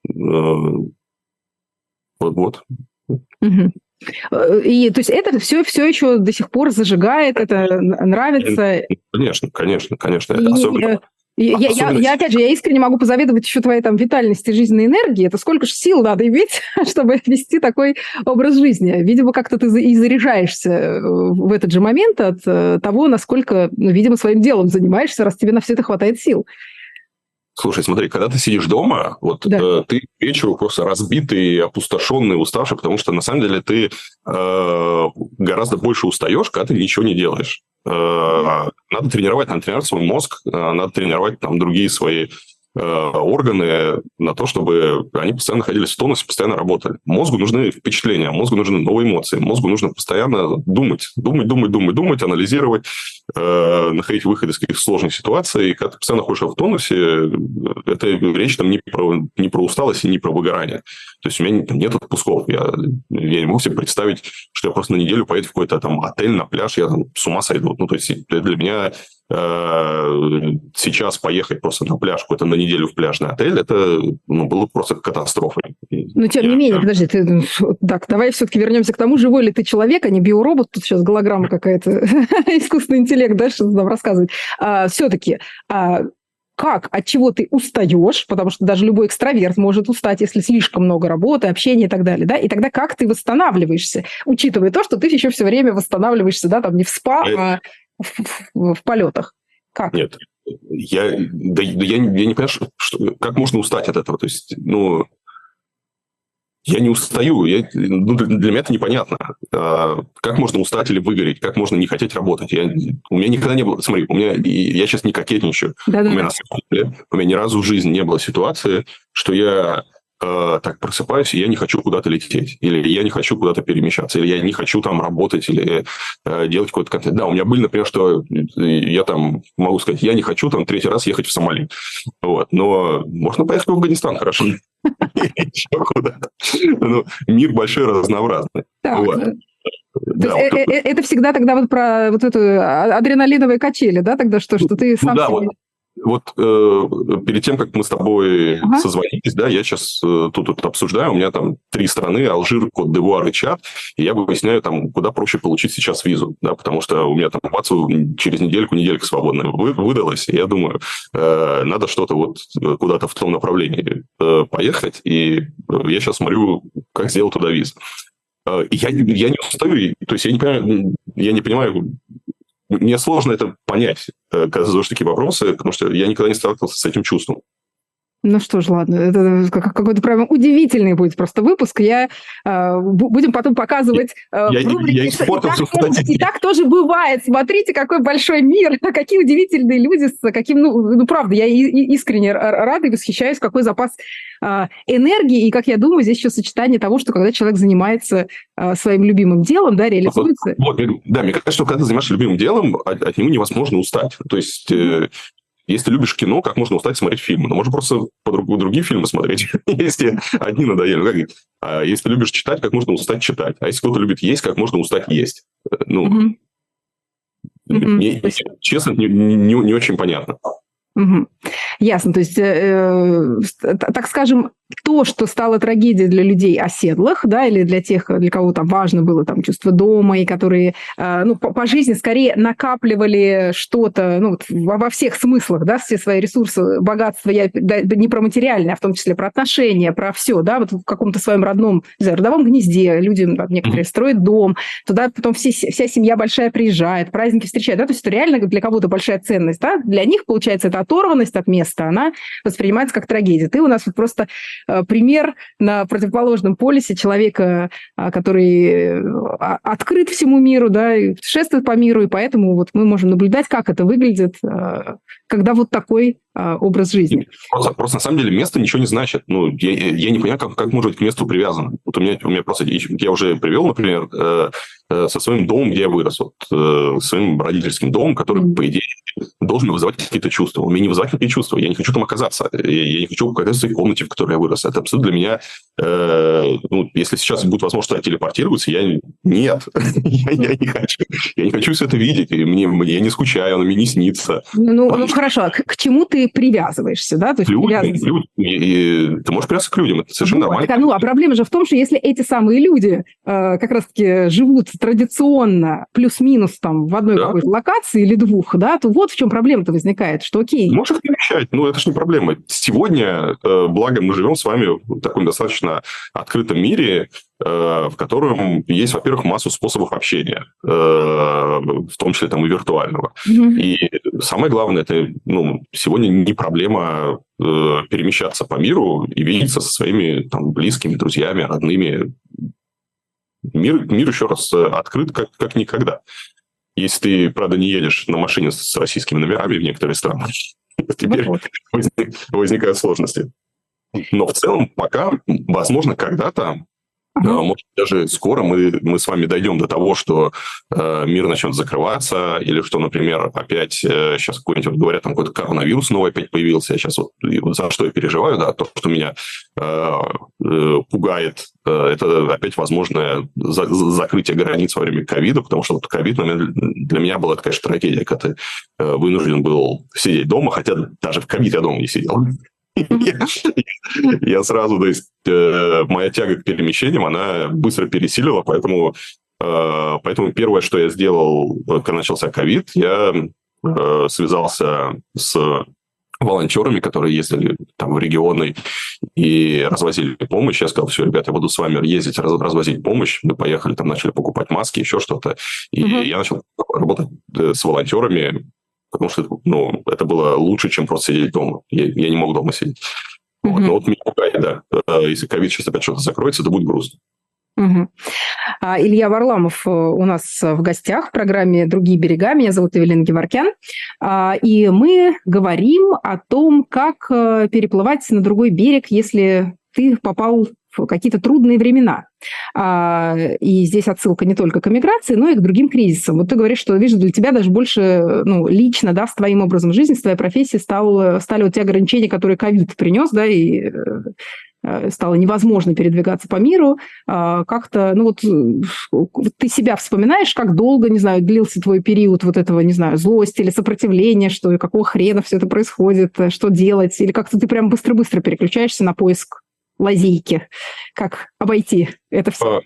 Вот-вот. Угу. И то есть это все, все еще до сих пор зажигает, это нравится? Конечно, конечно, конечно. И... Особенно... Я, я, я, опять же, я искренне могу позавидовать еще твоей там витальности, жизненной энергии. Это сколько же сил надо иметь, чтобы вести такой образ жизни. Видимо, как-то ты и заряжаешься в этот же момент от того, насколько, ну, видимо, своим делом занимаешься, раз тебе на все это хватает сил. Слушай, смотри, когда ты сидишь дома, вот да. э, ты к вечеру просто разбитый, опустошенный, уставший, потому что на самом деле ты э, гораздо больше устаешь, когда ты ничего не делаешь. Э, надо тренировать, надо тренировать свой мозг, э, надо тренировать там другие свои э, органы на то, чтобы они постоянно находились в тонусе, постоянно работали. Мозгу нужны впечатления, мозгу нужны новые эмоции, мозгу нужно постоянно думать, думать, думать, думать, думать, анализировать, э, находить выход из каких-то сложных ситуаций. И когда ты постоянно находишься в тонусе, это речь там не про, не про усталость и не про выгорание. То есть у меня нет отпусков. Я, я не могу себе представить, что я просто на неделю поеду в какой-то там отель, на пляж, я там с ума сойду. Ну, то есть для меня э, сейчас поехать просто на пляж, какой-то на неделю в пляжный отель, это ну, было просто катастрофой. Но тем я, не менее, я... подожди, ты, так, давай все-таки вернемся к тому, живой ли ты человек, а не биоробот. Тут сейчас голограмма какая-то, искусственный интеллект, да, что нам рассказывать. А, все-таки... А... Как, от чего ты устаешь, потому что даже любой экстраверт может устать, если слишком много работы, общения и так далее, да, и тогда как ты восстанавливаешься, учитывая то, что ты еще все время восстанавливаешься, да, там не в спа, а в, в, в полетах. Как? Нет, я, да, я, я не понимаю, что, как можно устать от этого, то есть, ну... Я не устаю. Я, ну, для меня это непонятно. А, как можно устать или выгореть? Как можно не хотеть работать? Я, у меня никогда не было... Смотри, у меня, я сейчас не кокетничаю. Да-да-да. У меня, на самом деле, у меня ни разу в жизни не было ситуации, что я э, так просыпаюсь, и я не хочу куда-то лететь. Или я не хочу куда-то перемещаться. Или я не хочу там работать. Или э, делать какой-то контент. Да, у меня были, например, что я там могу сказать, я не хочу там третий раз ехать в Сомали. Вот. Но можно поехать в Афганистан, хорошо. Еще куда-то. Ну, мир большой, разнообразный. Так, вот. Да, вот это, это всегда тогда вот про вот эту адреналиновые качели, да, тогда что, что ты сам... Ну, да, себе... вот, вот э, перед тем, как мы с тобой ага. созвонились, да, я сейчас э, тут, тут обсуждаю, у меня там три страны, Алжир, Кот-д'Ивуар и Чад, и я выясняю, там, куда проще получить сейчас визу, да, потому что у меня там бац, через недельку, неделька свободная вы, выдалась, и я думаю, э, надо что-то вот куда-то в том направлении э, поехать, и я сейчас смотрю, как сделать туда визу. Э, и я, я не устаю, то есть я не понимаю, я не понимаю, мне сложно это понять, когда задаешь такие вопросы, потому что я никогда не сталкивался с этим чувством. Ну что ж, ладно, это какой-то прям удивительный будет просто выпуск. Я э, будем потом показывать э, я, в рубрике, я и, так тоже, и так тоже бывает. Смотрите, какой большой мир, какие удивительные люди, с каким, ну, ну правда, я искренне рада и восхищаюсь, какой запас э, энергии, и, как я думаю, здесь еще сочетание того, что когда человек занимается э, своим любимым делом, да, реализуется. Вот, вот, да, мне кажется, что когда ты занимаешься любимым делом, от, от него невозможно устать. То есть... Э, Если ты любишь кино, как можно устать смотреть фильмы? Ну, можно просто по другу, другие фильмы смотреть, если одни надоели. А если ты любишь читать, как можно устать читать? А если кто-то любит есть, как можно устать есть? Ну, mm-hmm. мне, mm-hmm. честно, не, не, не очень понятно. Угу. Ясно. То есть, э, так скажем, то, что стало трагедией для людей оседлых, да, или для тех, для кого там важно было там чувство дома, и которые, ну, по, по жизни скорее накапливали что-то, ну, вот, во всех смыслах, да, все свои ресурсы, богатство, я да, не про материальное, а в том числе про отношения, про все, да, вот в каком-то своем родном, не знаю, родовом гнезде люди, там, некоторые строят дом, туда потом все, вся семья большая приезжает, праздники встречают, да, то есть это реально для кого-то большая ценность, да, для них, получается, эта оторванность от места, она воспринимается как трагедия. Ты у нас вот просто пример на противоположном полюсе человека, который открыт всему миру, да, и путешествует по миру, и поэтому вот мы можем наблюдать, как это выглядит, когда вот такой образ жизни. Просто, просто на самом деле место ничего не значит. Ну, я, я не понимаю, как, как может быть к месту привязан. Вот у меня, у меня просто... Я уже привел, например, э, э, со своим домом, где я вырос, вот, э, своим родительским домом, который, mm-hmm. по идее, должен вызывать какие-то чувства. Он мне не вызывает никакие чувства. Я не хочу там оказаться. Я, я не хочу оказаться в своей комнате, в которой я вырос. Это абсолютно для меня... Э, ну, если сейчас будет возможность туда телепортироваться, я... Нет. я, я не хочу. Я не хочу все это видеть. И мне, мне, я не скучаю, оно мне не снится. Ну, ну хорошо. К, к чему ты привязываешься, да? То есть люди, привязываешься... люди. И, и, ты можешь привязаться к людям, это совершенно вот, нормально. Так, ну, а проблема же в том, что если эти самые люди э, как раз-таки живут традиционно плюс-минус там в одной да. какой-то локации или двух, да, то вот в чем проблема-то возникает, что окей. Можешь их перемещать, но это же не проблема. Сегодня, э, благо, мы живем с вами в таком достаточно открытом мире, в котором есть, во-первых, массу способов общения, в том числе там и виртуального. Mm-hmm. И самое главное, это ну, сегодня не проблема перемещаться по миру и видеться со своими там, близкими, друзьями, родными. Мир, мир еще раз открыт как, как никогда. Если ты, правда, не едешь на машине с российскими номерами в некоторые страны, теперь возник, возникают сложности. Но в целом пока, возможно, когда-то Uh-huh. Может, даже скоро мы, мы с вами дойдем до того, что э, мир начнет закрываться, или что, например, опять э, сейчас какой-нибудь, вот говорят, там какой-то коронавирус новый опять появился. Я сейчас вот, вот за что я переживаю, да, то, что меня э, э, пугает, э, это опять возможное за, за закрытие границ во время ковида, потому что вот ковид для меня была, это, конечно, трагедия, когда ты э, вынужден был сидеть дома, хотя даже в ковид я дома не сидел. Я сразу, то есть, э, моя тяга к перемещениям, она быстро пересилила, поэтому, э, поэтому первое, что я сделал, когда начался ковид, я э, связался с волонтерами, которые ездили там в регионы и развозили помощь. Я сказал, все, ребята, я буду с вами ездить, раз, развозить помощь. Мы поехали, там начали покупать маски, еще что-то. И uh-huh. я начал работать с волонтерами, потому что ну, это было лучше, чем просто сидеть дома. Я, я не мог дома сидеть. Mm-hmm. Вот. Но вот меня пугает, да. Если ковид сейчас опять что-то закроется, это будет грустно. Угу. Илья Варламов у нас в гостях в программе «Другие берега». Меня зовут Эвелина Геворкян. И мы говорим о том, как переплывать на другой берег, если ты попал в какие-то трудные времена. И здесь отсылка не только к эмиграции, но и к другим кризисам. Вот ты говоришь, что, видишь, для тебя даже больше ну, лично, да, с твоим образом жизни, с твоей профессией стал, стали вот те ограничения, которые ковид принес, да, и стало невозможно передвигаться по миру. Как-то, ну вот, ты себя вспоминаешь, как долго, не знаю, длился твой период вот этого, не знаю, злости или сопротивления, что какого хрена все это происходит, что делать, или как-то ты прям быстро-быстро переключаешься на поиск лазейки, как обойти это все?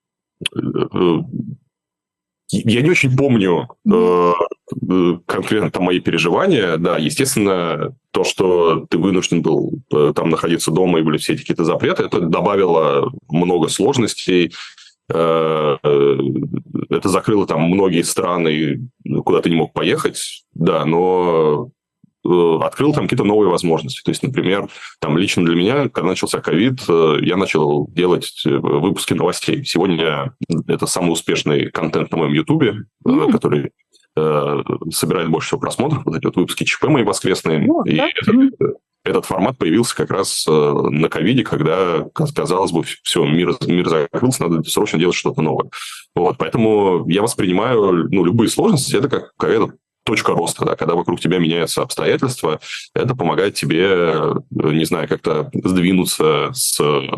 Я не очень помню э, конкретно там мои переживания. Да, естественно, то, что ты вынужден был э, там находиться дома и были все эти какие-то запреты, это добавило много сложностей. Э, э, это закрыло там многие страны, куда ты не мог поехать. Да, но открыл там какие-то новые возможности. То есть, например, там лично для меня, когда начался ковид, я начал делать выпуски новостей. Сегодня это самый успешный контент на моем Ютубе, mm-hmm. который э, собирает больше всего просмотров. Вот эти вот выпуски ЧП мои воскресные. Oh, и да? этот, mm-hmm. этот формат появился как раз на ковиде, когда, казалось бы, все, мир, мир закрылся, надо срочно делать что-то новое. Вот, поэтому я воспринимаю ну, любые сложности, это как какая-то точка роста, да, когда вокруг тебя меняются обстоятельства, это помогает тебе, не знаю, как-то сдвинуться с,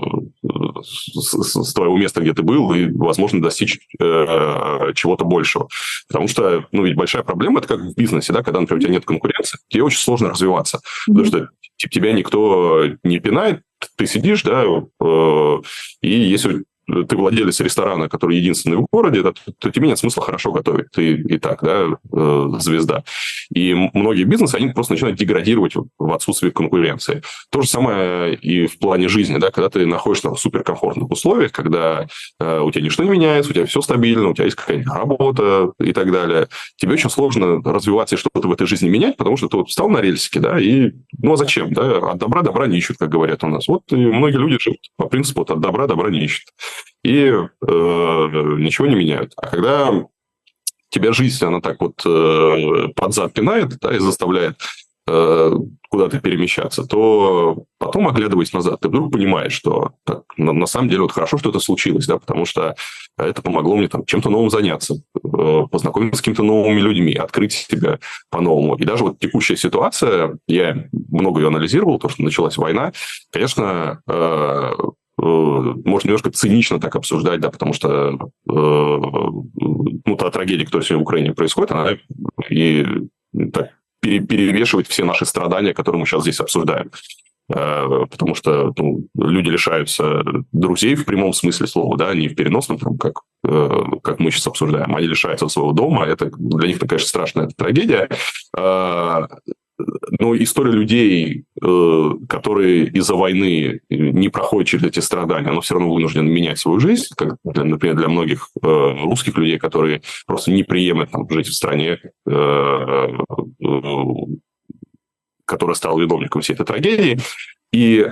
с, с твоего места, где ты был, и, возможно, достичь э, чего-то большего. Потому что, ну, ведь большая проблема, это как в бизнесе, да, когда, например, у тебя нет конкуренции, тебе очень сложно развиваться, mm-hmm. потому что тебя никто не пинает, ты сидишь, да, э, и если ты владелец ресторана, который единственный в городе, то, то тебе нет смысла хорошо готовить. Ты и так, да, э, звезда. И многие бизнесы, они просто начинают деградировать в отсутствии конкуренции. То же самое и в плане жизни, да, когда ты находишься в суперкомфортных условиях, когда э, у тебя ничто не меняется, у тебя все стабильно, у тебя есть какая-нибудь работа и так далее. Тебе очень сложно развиваться и что-то в этой жизни менять, потому что ты вот встал на рельсики, да, и ну а зачем, да, от добра добра не ищут, как говорят у нас. Вот и многие люди живут по принципу от добра добра не ищут. И э, ничего не меняют. А когда тебя жизнь, она так вот э, под зад пинает, да, и заставляет э, куда-то перемещаться, то потом, оглядываясь назад, ты вдруг понимаешь, что так, на, на самом деле вот хорошо, что это случилось, да, потому что это помогло мне там чем-то новым заняться, э, познакомиться с какими-то новыми людьми, открыть себя по-новому. И даже вот текущая ситуация, я много ее анализировал, то, что началась война, конечно, э, можно немножко цинично так обсуждать, да, потому что э, ну, та трагедия, которая сегодня в Украине происходит, она и так, пере, перевешивает все наши страдания, которые мы сейчас здесь обсуждаем. Э, потому что ну, люди лишаются друзей в прямом смысле слова, да, не в переносном, там, как, э, как мы сейчас обсуждаем. Они лишаются своего дома. Это для них, конечно, страшная трагедия. Э, Но история людей, которые из-за войны не проходят через эти страдания, но все равно вынуждены менять свою жизнь, как, например, для многих русских людей, которые просто не приемлют там, жить в стране, которая стала виновником всей этой трагедии. И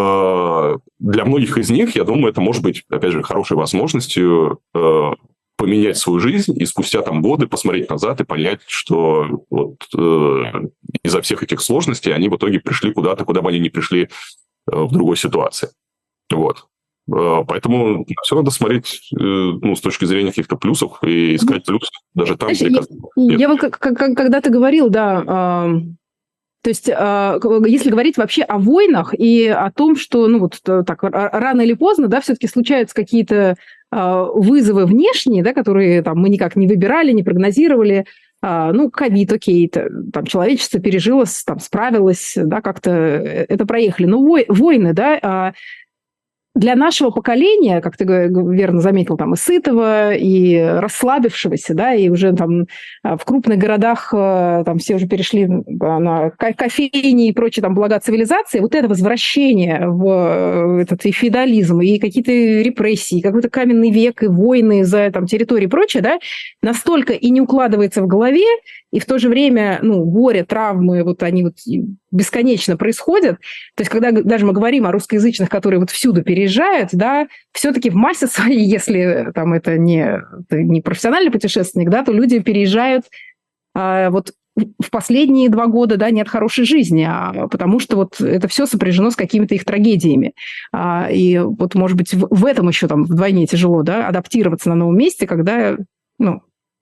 для многих из них, я думаю, это может быть, опять же, хорошей возможностью поменять свою жизнь и спустя там годы посмотреть назад и понять, что вот, э, из-за всех этих сложностей они в итоге пришли куда-то, куда бы они не пришли э, в другой ситуации. Вот. Э, поэтому все надо смотреть э, ну, с точки зрения каких-то плюсов и искать плюсы даже там, Знаешь, где... Я, я вот как, как, когда ты говорил, да... Э... То есть, если говорить вообще о войнах и о том, что, ну, вот так, рано или поздно, да, все-таки случаются какие-то вызовы внешние, да, которые там, мы никак не выбирали, не прогнозировали. Ну, ковид, окей, там человечество пережило, там, справилось, да, как-то это проехали. Но войны, да, для нашего поколения, как ты верно заметил, там и сытого, и расслабившегося, да, и уже там в крупных городах там все уже перешли на кофейни и прочие там блага цивилизации, вот это возвращение в этот и феодализм, и какие-то репрессии, какой-то каменный век, и войны за там территории и прочее, да, настолько и не укладывается в голове, и в то же время, ну, горе, травмы, вот они вот бесконечно происходят. То есть, когда даже мы говорим о русскоязычных, которые вот всюду переезжают, да, все-таки в массе своей, если там это не, это не профессиональный путешественник, да, то люди переезжают а, вот в последние два года, да, не от хорошей жизни, а потому что вот это все сопряжено с какими-то их трагедиями. А, и вот, может быть, в, в этом еще там вдвойне тяжело, да, адаптироваться на новом месте, когда, ну,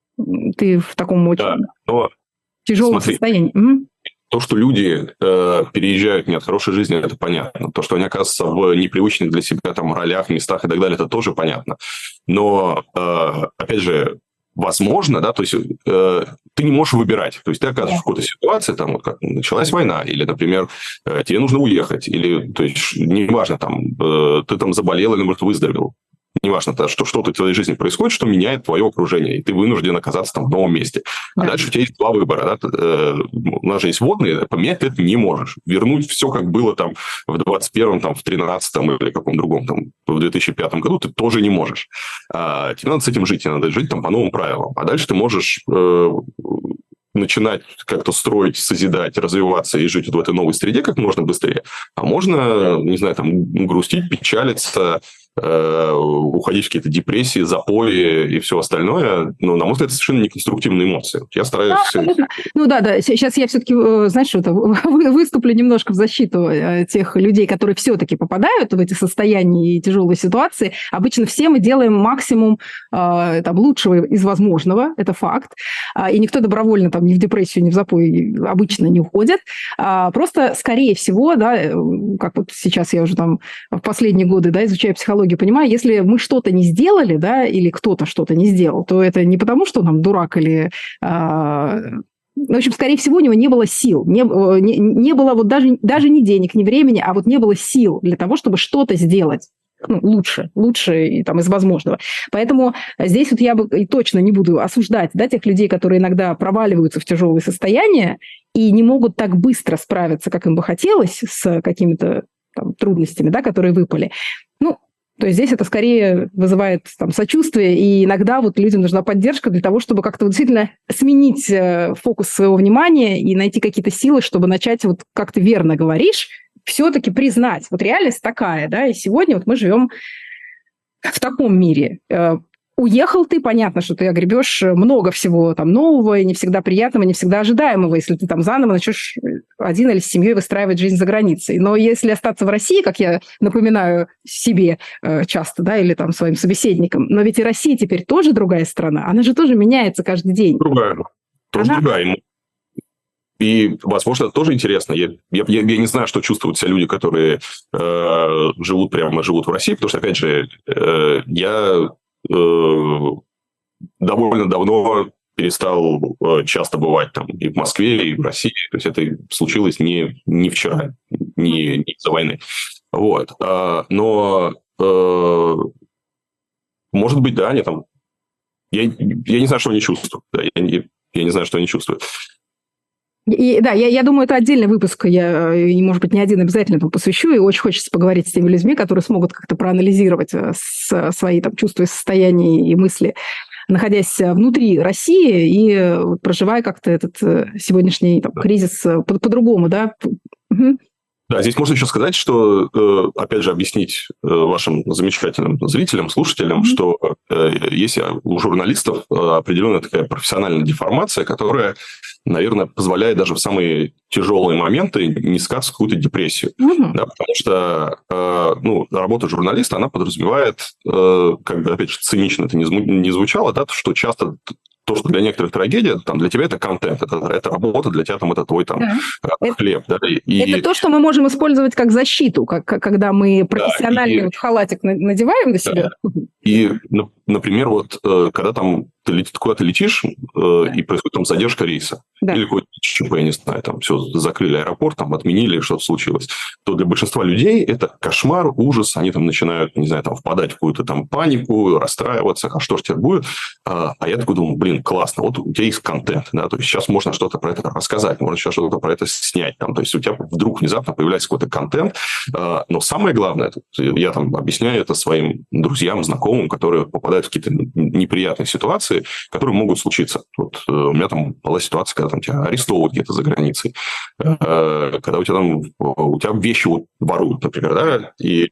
ты в таком очень да, но, тяжелом смотри, состоянии. Угу. То, что люди э, переезжают не от хорошей жизни, это понятно. То, что они оказываются в непривычных для себя там ролях, местах и так далее, это тоже понятно. Но, э, опять же, возможно, да, то есть э, ты не можешь выбирать. То есть ты оказываешься в какой-то ситуации, там, вот как началась война, или, например, э, тебе нужно уехать, или, то есть, неважно, там, э, ты там заболел или, может, выздоровел. Неважно, что что-то в твоей жизни происходит, что меняет твое окружение, и ты вынужден оказаться там в новом месте. А да. Дальше у тебя есть два выбора. Да? У нас же есть вводные, поменять ты это не можешь. Вернуть все, как было там в двадцать первом, там, в тринадцатом или каком другом, там, в две тысячи пятом году, ты тоже не можешь. А, тебе надо с этим жить, тебе надо жить там по новым правилам. А дальше ты можешь... Э, начинать как-то строить, созидать, развиваться и жить вот в этой новой среде как можно быстрее. А можно, не знаю, там, грустить, печалиться, э, уходить в какие-то депрессии, запои и все остальное. Но, на мой взгляд, это совершенно неконструктивные эмоции. Я стараюсь... Да, ну да, да. Сейчас я все-таки, знаешь, что-то выступлю немножко в защиту тех людей, которые все-таки попадают в эти состояния и тяжелые ситуации. Обычно все мы делаем максимум э, там, лучшего из возможного, это факт. И никто добровольно там ни в депрессию, ни в запой обычно не уходит. А просто, скорее всего, да, как вот сейчас я уже там в последние годы, да, изучаю психологию, понимаю, если мы что-то не сделали, да, или кто-то что-то не сделал, то это не потому, что нам дурак или а, в общем, скорее всего, у него не было сил, не, не, не было вот даже, даже не денег, не времени, а вот не было сил для того, чтобы что-то сделать. Ну, лучше, лучше там, из возможного. Поэтому здесь вот я бы точно не буду осуждать, да, тех людей, которые иногда проваливаются в тяжелые состояния и не могут так быстро справиться, как им бы хотелось, с какими-то там трудностями, да, которые выпали. Ну, то есть здесь это скорее вызывает там сочувствие, и иногда вот людям нужна поддержка для того, чтобы как-то вот действительно сменить фокус своего внимания и найти какие-то силы, чтобы начать, вот как ты верно говоришь, все-таки признать, вот реальность такая, да, и сегодня вот мы живем в таком мире. Уехал ты, понятно, что ты огребешь много всего там нового и не всегда приятного, не всегда ожидаемого, если ты там заново начнешь один или с семьей выстраивать жизнь за границей. Но если остаться в России, как я напоминаю себе часто, да, или там своим собеседникам, но ведь и Россия теперь тоже другая страна, она же тоже меняется каждый день. Другая, тоже она... другая. И, возможно, это тоже интересно. Я, я, я не знаю, что чувствуют все люди, которые э, живут прямо живут в России, потому что, опять же, э, я э, довольно давно перестал э, часто бывать там и в Москве, и в России. То есть это случилось не, не вчера, не, не из-за войны. Вот. А, но, э, может быть, да, они там... Я, я не знаю, что они чувствуют. Да, я, не, я не знаю, что они чувствуют. И, да, я, я думаю, это отдельный выпуск, я, и, может быть, не один обязательно этому посвящу, и очень хочется поговорить с теми людьми, которые смогут как-то проанализировать с, свои там, чувства, состояния и мысли, находясь внутри России и проживая как-то этот сегодняшний там, кризис по- по-другому, да. Угу. Да, здесь можно еще сказать, что, опять же, объяснить вашим замечательным зрителям, слушателям, mm-hmm. что есть у журналистов определенная такая профессиональная деформация, которая, наверное, позволяет даже в самые тяжелые моменты не скатываться в какую-то депрессию. Mm-hmm. Да, потому что ну, работа журналиста, она подразумевает, как бы, опять же, цинично это не звучало, да, что часто... То, что для некоторых трагедия, там, для тебя это контент, это, это работа, для тебя там, это твой там, да. хлеб. Да, и... Это то, что мы можем использовать как защиту, как, когда мы профессиональный да, и... вот халатик надеваем на себя. Да. И, например, вот когда там ты куда ты летишь, да. и происходит там задержка рейса, да. или какой-то ЧП, я не знаю, там все, закрыли аэропорт, там отменили, что-то случилось, то для большинства людей это кошмар, ужас, они там начинают, не знаю, там впадать в какую-то там панику, расстраиваться, а что ж теперь будет? А, а я такой думаю, блин, классно, вот у тебя есть контент, да, то есть сейчас можно что-то про это рассказать, можно сейчас что-то про это снять, там, то есть у тебя вдруг внезапно появляется какой-то контент, а, но самое главное, я там объясняю это своим друзьям, знакомым, которые попадают в какие-то неприятные ситуации, которые могут случиться. Вот у меня там была ситуация, когда там тебя арестовывают где-то за границей, когда у тебя там у тебя вещи вот воруют, например, да, и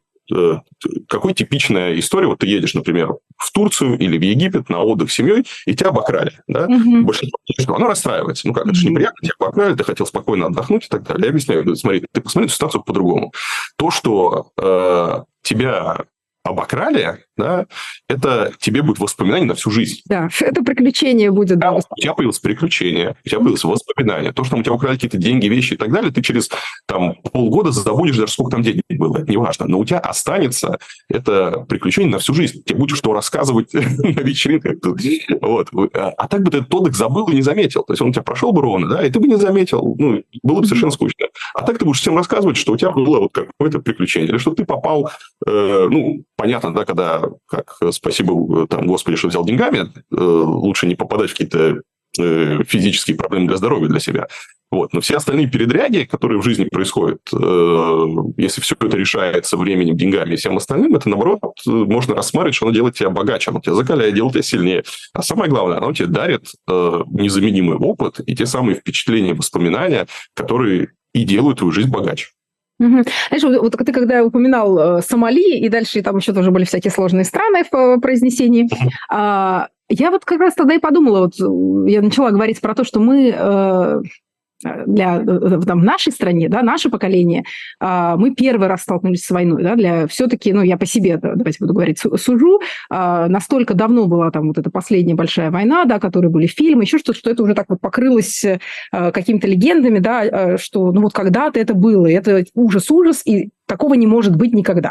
какой типичная история, вот ты едешь, например, в Турцию или в Египет на отдых с семьей, и тебя обокрали, да, mm-hmm. большинство, оно расстраивается, ну как, это же неприятно, тебя обокрали, ты хотел спокойно отдохнуть и так далее. Я объясняю, говорю, смотри, ты посмотри эту ситуацию по-другому. То, что э, тебя обокрали, да, это тебе будет воспоминание на всю жизнь. Да, это приключение будет. Да, у тебя появилось приключение, у тебя появилось воспоминание. То, что у тебя украли какие-то деньги, вещи и так далее, ты через там, полгода забудешь даже, сколько там денег было, это не важно. Но у тебя останется это приключение на всю жизнь. Тебе будет что рассказывать на вечеринках. Вот. А так бы ты этот отдых забыл и не заметил. То есть он у тебя прошел бы ровно, да, и ты бы не заметил. Ну, было бы совершенно скучно. А так ты будешь всем рассказывать, что у тебя было вот какое-то приключение. Или что ты попал, э, ну, понятно, да, когда, как спасибо там, Господи, что взял деньгами, э, лучше не попадать в какие-то э, физические проблемы для здоровья для себя. Вот. Но все остальные передряги, которые в жизни происходят, э, если все это решается временем, деньгами и всем остальным, это, наоборот, можно рассматривать, что оно делает тебя богаче, оно тебя закаляет, делает тебя сильнее. А самое главное, оно тебе дарит э, незаменимый опыт и те самые впечатления, воспоминания, которые и делают твою жизнь богаче. Угу. Знаешь, вот, вот ты когда упоминал э, Сомали, и дальше там еще тоже были всякие сложные страны в э, произнесении, угу. а, я вот как раз тогда и подумала, вот я начала говорить про то, что мы... Э, для там, нашей стране, да, наше поколение, мы первый раз столкнулись с войной, да, для все-таки, ну, я по себе, давайте буду говорить, сужу, настолько давно была там вот эта последняя большая война, да, которые были фильмы, еще что-то, что это уже так вот покрылось какими-то легендами, да, что, ну, вот когда-то это было, и это ужас-ужас, и такого не может быть никогда.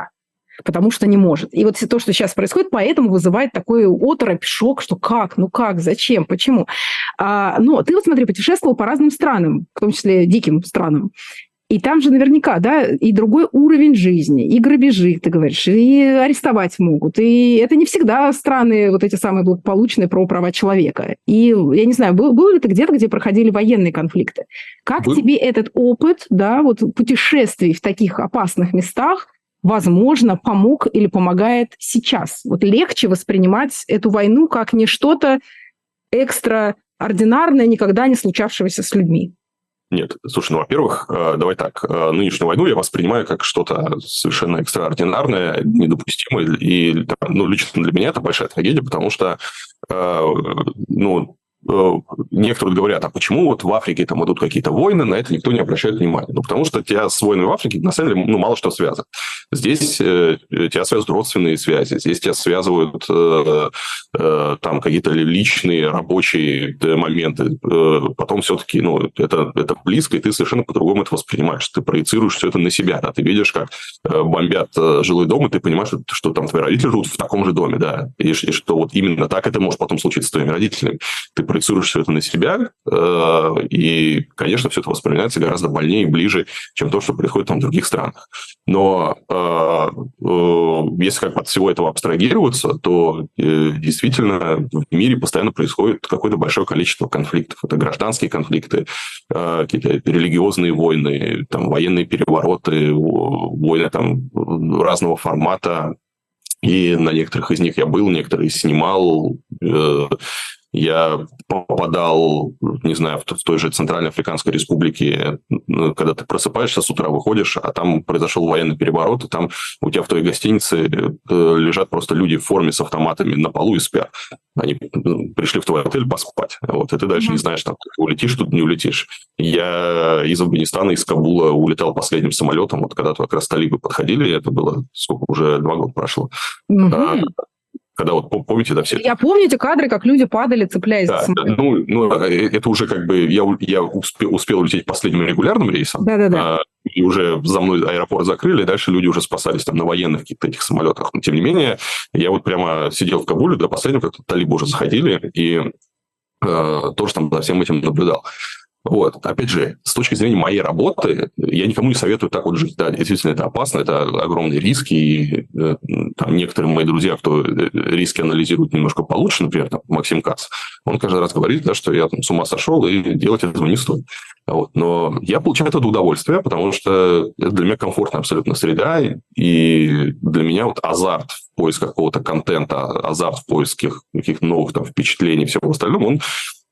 потому что не может. И вот то, что сейчас происходит, поэтому вызывает такой оторопь, шок, что как, ну как, зачем, почему. А, но ты вот смотри, путешествовал по разным странам, в том числе диким странам. И там же наверняка, да, и другой уровень жизни, и грабежи, ты говоришь, и арестовать могут. И это не всегда страны вот эти самые благополучные про права человека. И, я не знаю, был, был ли ты где-то, где проходили военные конфликты? Как был. Тебе этот опыт, да, вот путешествий в таких опасных местах, возможно, помог или помогает сейчас? Вот легче воспринимать эту войну как не что-то экстраординарное, никогда не случавшегося с людьми? Нет, слушай, ну, во-первых, давай так, нынешнюю войну я воспринимаю как что-то совершенно экстраординарное, недопустимое, и, ну, лично для меня это большая трагедия, потому что, ну, некоторые говорят, а почему вот в Африке там идут какие-то войны, на это никто не обращает внимания? Ну, потому что тебя с войнами в Африке, на самом деле, ну, мало что связано. Здесь э, тебя связывают родственные связи, здесь тебя связывают э, э, там какие-то личные, рабочие моменты. Э, потом все-таки, ну, это, это близко, и ты совершенно по-другому это воспринимаешь. Ты проецируешь все это на себя, да, ты видишь, как э, бомбят э, жилой дом, и ты понимаешь, что, что там твои родители живут в таком же доме, да, и, и что вот именно так это может потом случиться с твоими родителями. Ты проецируешь все это на себя, э, и, конечно, все это воспринимается гораздо больнее и ближе, чем то, что происходит там в других странах. Но э, э, если как бы от всего этого абстрагироваться, то э, действительно в мире постоянно происходит какое-то большое количество конфликтов. Это гражданские конфликты, э, какие-то религиозные войны, там, военные перевороты, войны там, разного формата. И на некоторых из них я был, некоторые снимал. Э, Я попадал, не знаю, в той же Центральной Африканской Республике, когда ты просыпаешься с утра, выходишь, а там произошел военный переворот, и там у тебя в той гостинице лежат просто люди в форме с автоматами на полу и спят. Они пришли в твой отель поспать. Вот, и ты дальше mm-hmm. не знаешь, там, ты улетишь, тут не улетишь. Я из Афганистана, из Кабула улетал последним самолетом, вот когда как раз талибы подходили, это было, сколько, уже два года прошло. Mm-hmm. Когда вот, помните, да, все... Я помню эти кадры, как люди падали, цепляясь да, за самолет. Ну, ну, это уже как бы... Я, я успел, успел улететь последним регулярным рейсом. Да-да-да. А, и уже за мной аэропорт закрыли, и дальше люди уже спасались там на военных каких-то этих самолетах. Но, тем не менее, я вот прямо сидел в Кабуле, до последнего, как талибы уже заходили, и э, тоже там за всем этим наблюдал. Вот, опять же, с точки зрения моей работы, я никому не советую так вот жить. Да, действительно, это опасно, это огромные риски. И э, там некоторые мои друзья, кто риски анализирует немножко получше, например, там, Максим Кац, он каждый раз говорит, да, что я там с ума сошел, и делать этого не стоит. Вот. Но я получаю от этого удовольствие, потому что это для меня комфортная абсолютно среда, и для меня вот азарт в поиске какого-то контента, азарт в поиске каких-то новых там впечатлений и всего остального, он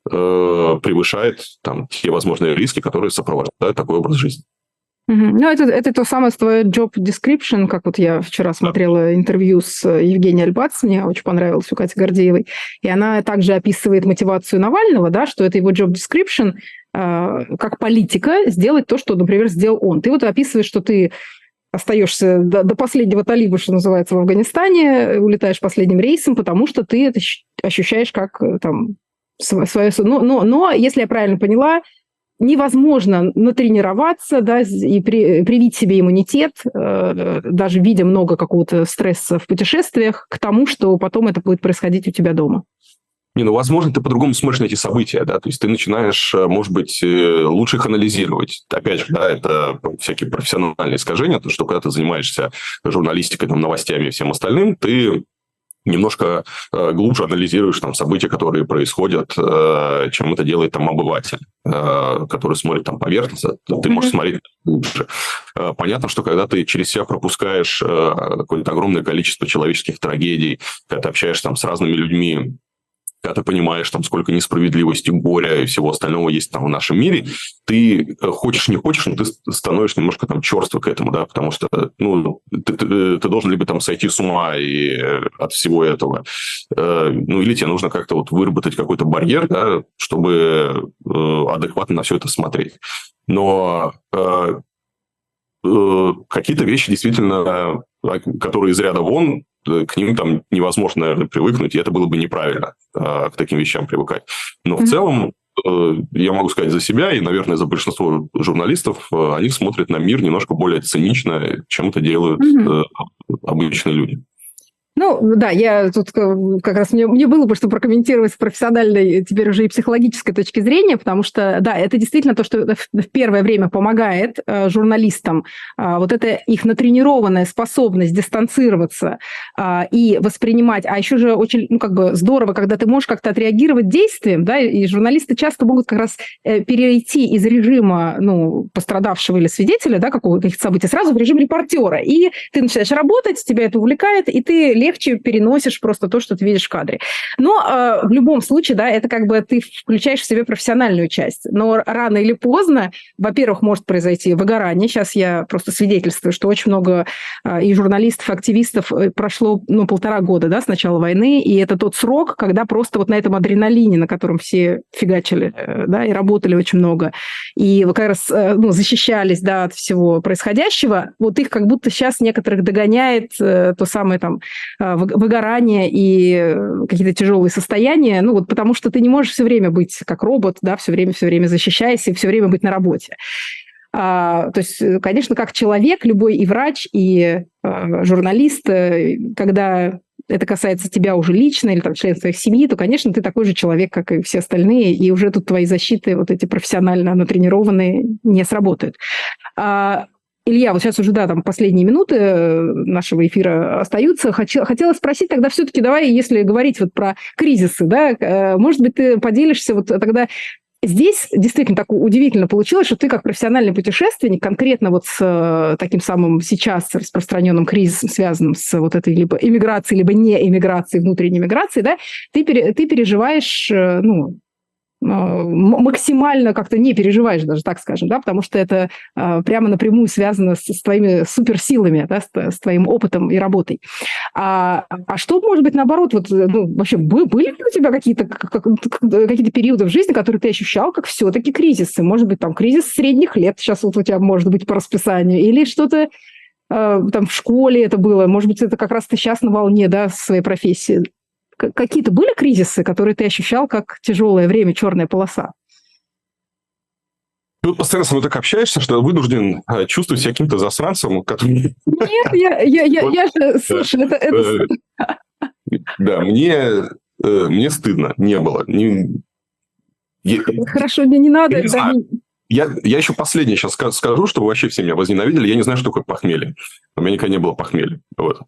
превышает там, те возможные риски, которые сопровождают такой образ жизни. Mm-hmm. Ну, это, это то самое твое job description, как вот я вчера смотрела да. интервью с Евгенией Альбац, мне очень понравилось у Кати Гордеевой, и она также описывает мотивацию Навального, да, что это его job description, э, как политика, сделать то, что, например, сделал он. Ты вот описываешь, что ты остаешься до, до последнего талиба, что называется, в Афганистане, улетаешь последним рейсом, потому что ты это ощущаешь как там свое... Но, но, но, если я правильно поняла, невозможно натренироваться, да, и при, привить себе иммунитет, э, даже видя много какого-то стресса в путешествиях, к тому, что потом это будет происходить у тебя дома. Не, ну, возможно, ты по-другому смотришь на эти события, да, то есть ты начинаешь, может быть, лучше их анализировать. Опять же, да, это всякие профессиональные искажения, то, что когда ты занимаешься журналистикой, там, новостями и всем остальным, ты немножко э, глубже анализируешь там события, которые происходят, э, чем это делает там обыватель, э, который смотрит там поверхностно, ты можешь смотреть глубже. Э, понятно, что когда ты через себя пропускаешь э, какое-то огромное количество человеческих трагедий, когда ты общаешься там с разными людьми, когда ты понимаешь, там, сколько несправедливости, горя и всего остального есть там в нашем мире, ты хочешь, не хочешь, но ты становишься немножко там черствый к этому, да, потому что, ну, ты, ты, ты должен либо там сойти с ума и от всего этого, э, ну, или тебе нужно как-то вот выработать какой-то барьер, да, чтобы э, адекватно на все это смотреть. Но э, э, какие-то вещи действительно, которые из ряда вон, к ним там невозможно, наверное, привыкнуть, и это было бы неправильно э, к таким вещам привыкать. Но в mm-hmm. целом, э, я могу сказать за себя и, наверное, за большинство журналистов, они смотрят на мир немножко более цинично, чем это делают mm-hmm. обычные люди. Ну, да, я тут как раз... Мне, мне было бы что прокомментировать с профессиональной, теперь уже и психологической точки зрения, потому что, да, это действительно то, что в первое время помогает э, журналистам. Э, вот это их натренированная способность дистанцироваться э, и воспринимать. А еще же очень, ну, как бы здорово, когда ты можешь как-то отреагировать действием, да, и журналисты часто могут как раз э, перейти из режима, ну, пострадавшего или свидетеля, да, какого-то их события, сразу в режим репортера. И ты начинаешь работать, тебя это увлекает, и ты легче переносишь просто то, что ты видишь в кадре. Но э, в любом случае, да, это как бы ты включаешь в себе профессиональную часть. Но рано или поздно, во-первых, может произойти выгорание. Сейчас я просто свидетельствую, что очень много э, и журналистов, и активистов прошло, ну, полтора года, да, с начала войны, и это тот срок, когда просто вот на этом адреналине, на котором все фигачили, э, да, и работали очень много, и как раз, э, ну, защищались, да, от всего происходящего, вот их как будто сейчас некоторых догоняет э, то самое там выгорание и какие-то тяжелые состояния, ну вот потому что ты не можешь все время быть как робот, да, все время, все время защищаясь и все время быть на работе. А, то есть, конечно, как человек, любой и врач, и а, журналист, когда это касается тебя уже лично или там членов твоих семьи, то, конечно, ты такой же человек, как и все остальные, и уже тут твои защиты, вот эти профессионально натренированные, не сработают. А, Илья, вот сейчас уже, да, там последние минуты нашего эфира остаются. Хотела спросить тогда все-таки, давай, если говорить вот про кризисы, да, может быть, ты поделишься вот тогда... Здесь действительно так удивительно получилось, что ты как профессиональный путешественник, конкретно вот с таким самым сейчас распространенным кризисом, связанным с вот этой либо иммиграцией, либо не иммиграцией, внутренней миграцией, да, ты, пере, ты переживаешь, ну, максимально как-то не переживаешь даже, так скажем, да, потому что это а, прямо напрямую связано с, с твоими суперсилами, да, с, с твоим опытом и работой. А, а что, может быть, наоборот, вот, ну, вообще были ли у тебя какие-то, как, какие-то периоды в жизни, которые ты ощущал как все-таки кризисы? Может быть, там кризис средних лет сейчас вот у тебя может быть по расписанию, или что-то а, там в школе это было, может быть, это как раз ты сейчас на волне, да, своей профессии. Какие-то были кризисы, которые ты ощущал как тяжелое время, черная полоса? Ты вот постоянно со мной так общаешься, что вынужден чувствовать себя каким-то засранцем, который... Нет, я, я, я, я же... Слушай, это... это... Да, мне, мне стыдно. Не было. Не... Хорошо, мне не надо... Я, я, я еще последнее сейчас скажу, чтобы вообще все меня возненавидели. Я не знаю, что такое похмелье. У меня никогда не было похмелья. Вот.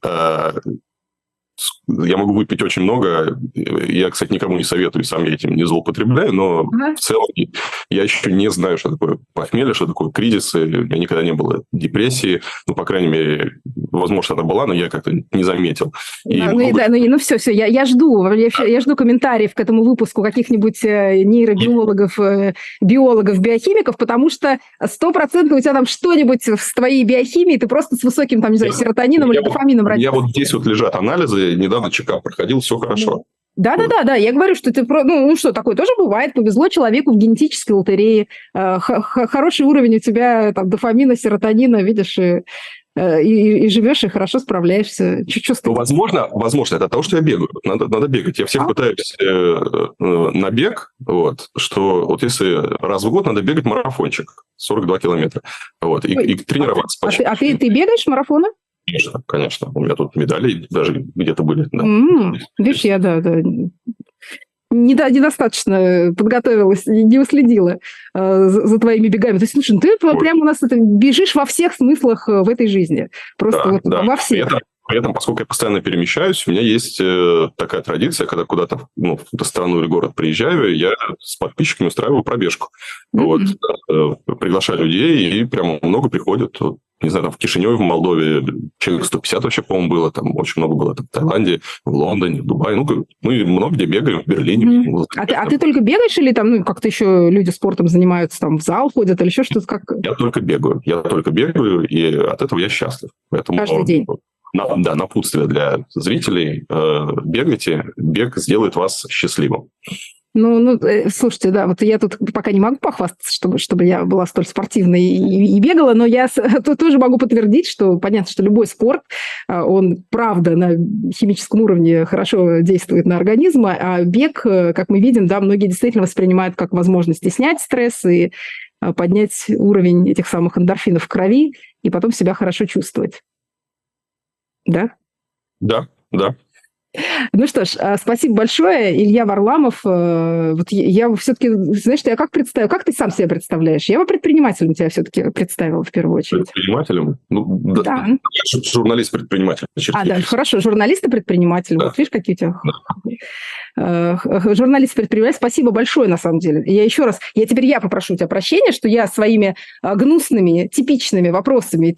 Я могу выпить очень много. Я, кстати, никому не советую, сам я этим не злоупотребляю, но ага. в целом я еще не знаю, что такое похмелье, что такое кризисы. У меня никогда не было депрессии. Ну, по крайней мере, возможно, она была, но я как-то не заметил. И ну, много... да, ну, ну, все, все, я, я жду. Я, я жду комментариев к этому выпуску каких-нибудь нейробиологов, биологов, биохимиков, потому что стопроцентно у тебя там что-нибудь в твоей биохимии, ты просто с высоким, там, не знаю, серотонином или дофамином родился. У меня вот здесь вот лежат анализы, недавно чекап проходил, все хорошо. Да, да, да, да. Я говорю, что ты, ну, ну что, такое тоже бывает. Повезло человеку в генетической лотерее. Хороший уровень у тебя там дофамина, серотонина, видишь, и, и, и живешь, и хорошо справляешься. Чуть-чуть. Ну, возможно, возможно, это от того, что я бегаю. Надо, надо бегать. Я всех а? пытаюсь э, на бег, вот, что вот если раз в год надо бегать марафончик, сорок два километра, вот, и, и тренироваться. А, ты, а ты, ты бегаешь марафоны? Конечно, конечно. У меня тут медали даже где-то были. Да. Mm-hmm. Видишь, я, да, да, недостаточно подготовилась, не уследила э, за, за твоими бегами. То есть, слушай, ты вот. прямо у нас это, бежишь во всех смыслах в этой жизни. Просто да, вот да. во всех. При этом, при этом, поскольку я постоянно перемещаюсь, у меня есть э, такая традиция, когда куда-то ну, в какую-то страну или город приезжаю, я с подписчиками устраиваю пробежку. Mm-hmm. Вот, э, приглашаю людей, и прямо много приходят. Не знаю, там в Кишиневе, в Молдове человек сто пятьдесят вообще, по-моему, было. Там очень много было там, в Таиланде, в Лондоне, в Дубае. Ну, мы много где бегаем, в Берлине. Mm-hmm. А, ты, а ты только бегаешь или там ну, как-то еще люди спортом занимаются, там в зал ходят или еще что-то? Как... Я только бегаю. Я только бегаю, и от этого я счастлив. Поэтому, каждый день? На, да, напутствие для зрителей. Бегайте. Бег сделает вас счастливым. Ну, ну, слушайте, да, вот я тут пока не могу похвастаться, чтобы, чтобы я была столь спортивной и, и бегала, но я тут тоже могу подтвердить, что понятно, что любой спорт, он, правда, на химическом уровне хорошо действует на организм, а бег, как мы видим, да, многие действительно воспринимают как возможность и снять стресс, и поднять уровень этих самых эндорфинов в крови, и потом себя хорошо чувствовать. Да? Да, да. Ну что ж, спасибо большое, Илья Варламов. Вот я, я все-таки, знаешь, я как представляю, как ты сам себя представляешь? Я бы предпринимателем тебя все-таки представила в первую очередь. Предпринимателем? Ну, да. Да. Я журналист-предприниматель. А, да, хорошо, журналист и предприниматель. Да. Вот видишь, какие у тебя... Да. Журналист-предприниматель, спасибо большое, на самом деле. Я еще раз, я теперь я попрошу у тебя прощения, что я своими гнусными, типичными вопросами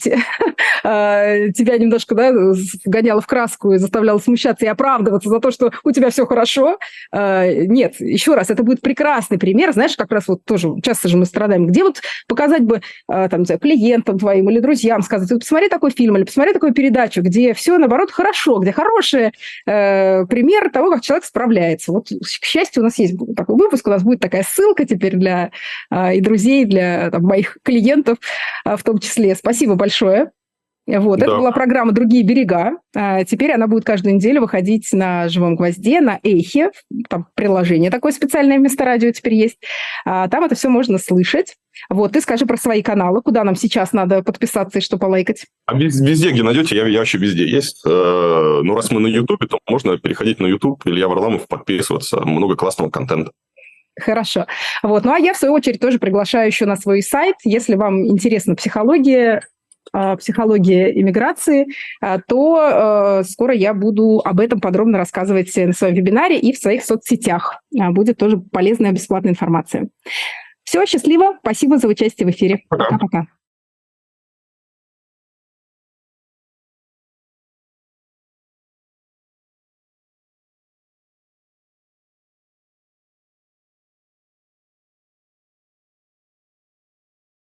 тебя немножко, да, гоняла в краску и заставляла смущаться и оправдываться за то, что у тебя все хорошо. Нет, еще раз, это будет прекрасный пример, знаешь, как раз вот тоже часто же мы страдаем, где вот показать бы там клиентам твоим или друзьям, сказать, вот посмотри такой фильм или посмотри такую передачу, где все, наоборот, хорошо, где хороший э, пример того, как человек справляется. Вот, к счастью, у нас есть такой выпуск, у нас будет такая ссылка теперь для э, и друзей, для там, моих клиентов э, в том числе. Спасибо большое. Вот, да. Это была программа «Другие берега». А теперь она будет каждую неделю выходить на «Живом гвозде», на Эхе. Там приложение такое специальное вместо радио теперь есть. А там это все можно слышать. Вот, ты скажи про свои каналы, куда нам сейчас надо подписаться и что полайкать. А везде, где найдете, я, я вообще везде есть. Ну, раз мы на Ютубе, то можно переходить на Ютуб, Илья Варламов, подписываться. Много классного контента. Хорошо. Вот. Ну, а я, в свою очередь, тоже приглашаю еще на свой сайт. Если вам интересна психология, психология иммиграции, то скоро я буду об этом подробно рассказывать на своем вебинаре и в своих соцсетях. Будет тоже полезная бесплатная информация. Все, счастливо. Спасибо за участие в эфире. Пока-пока.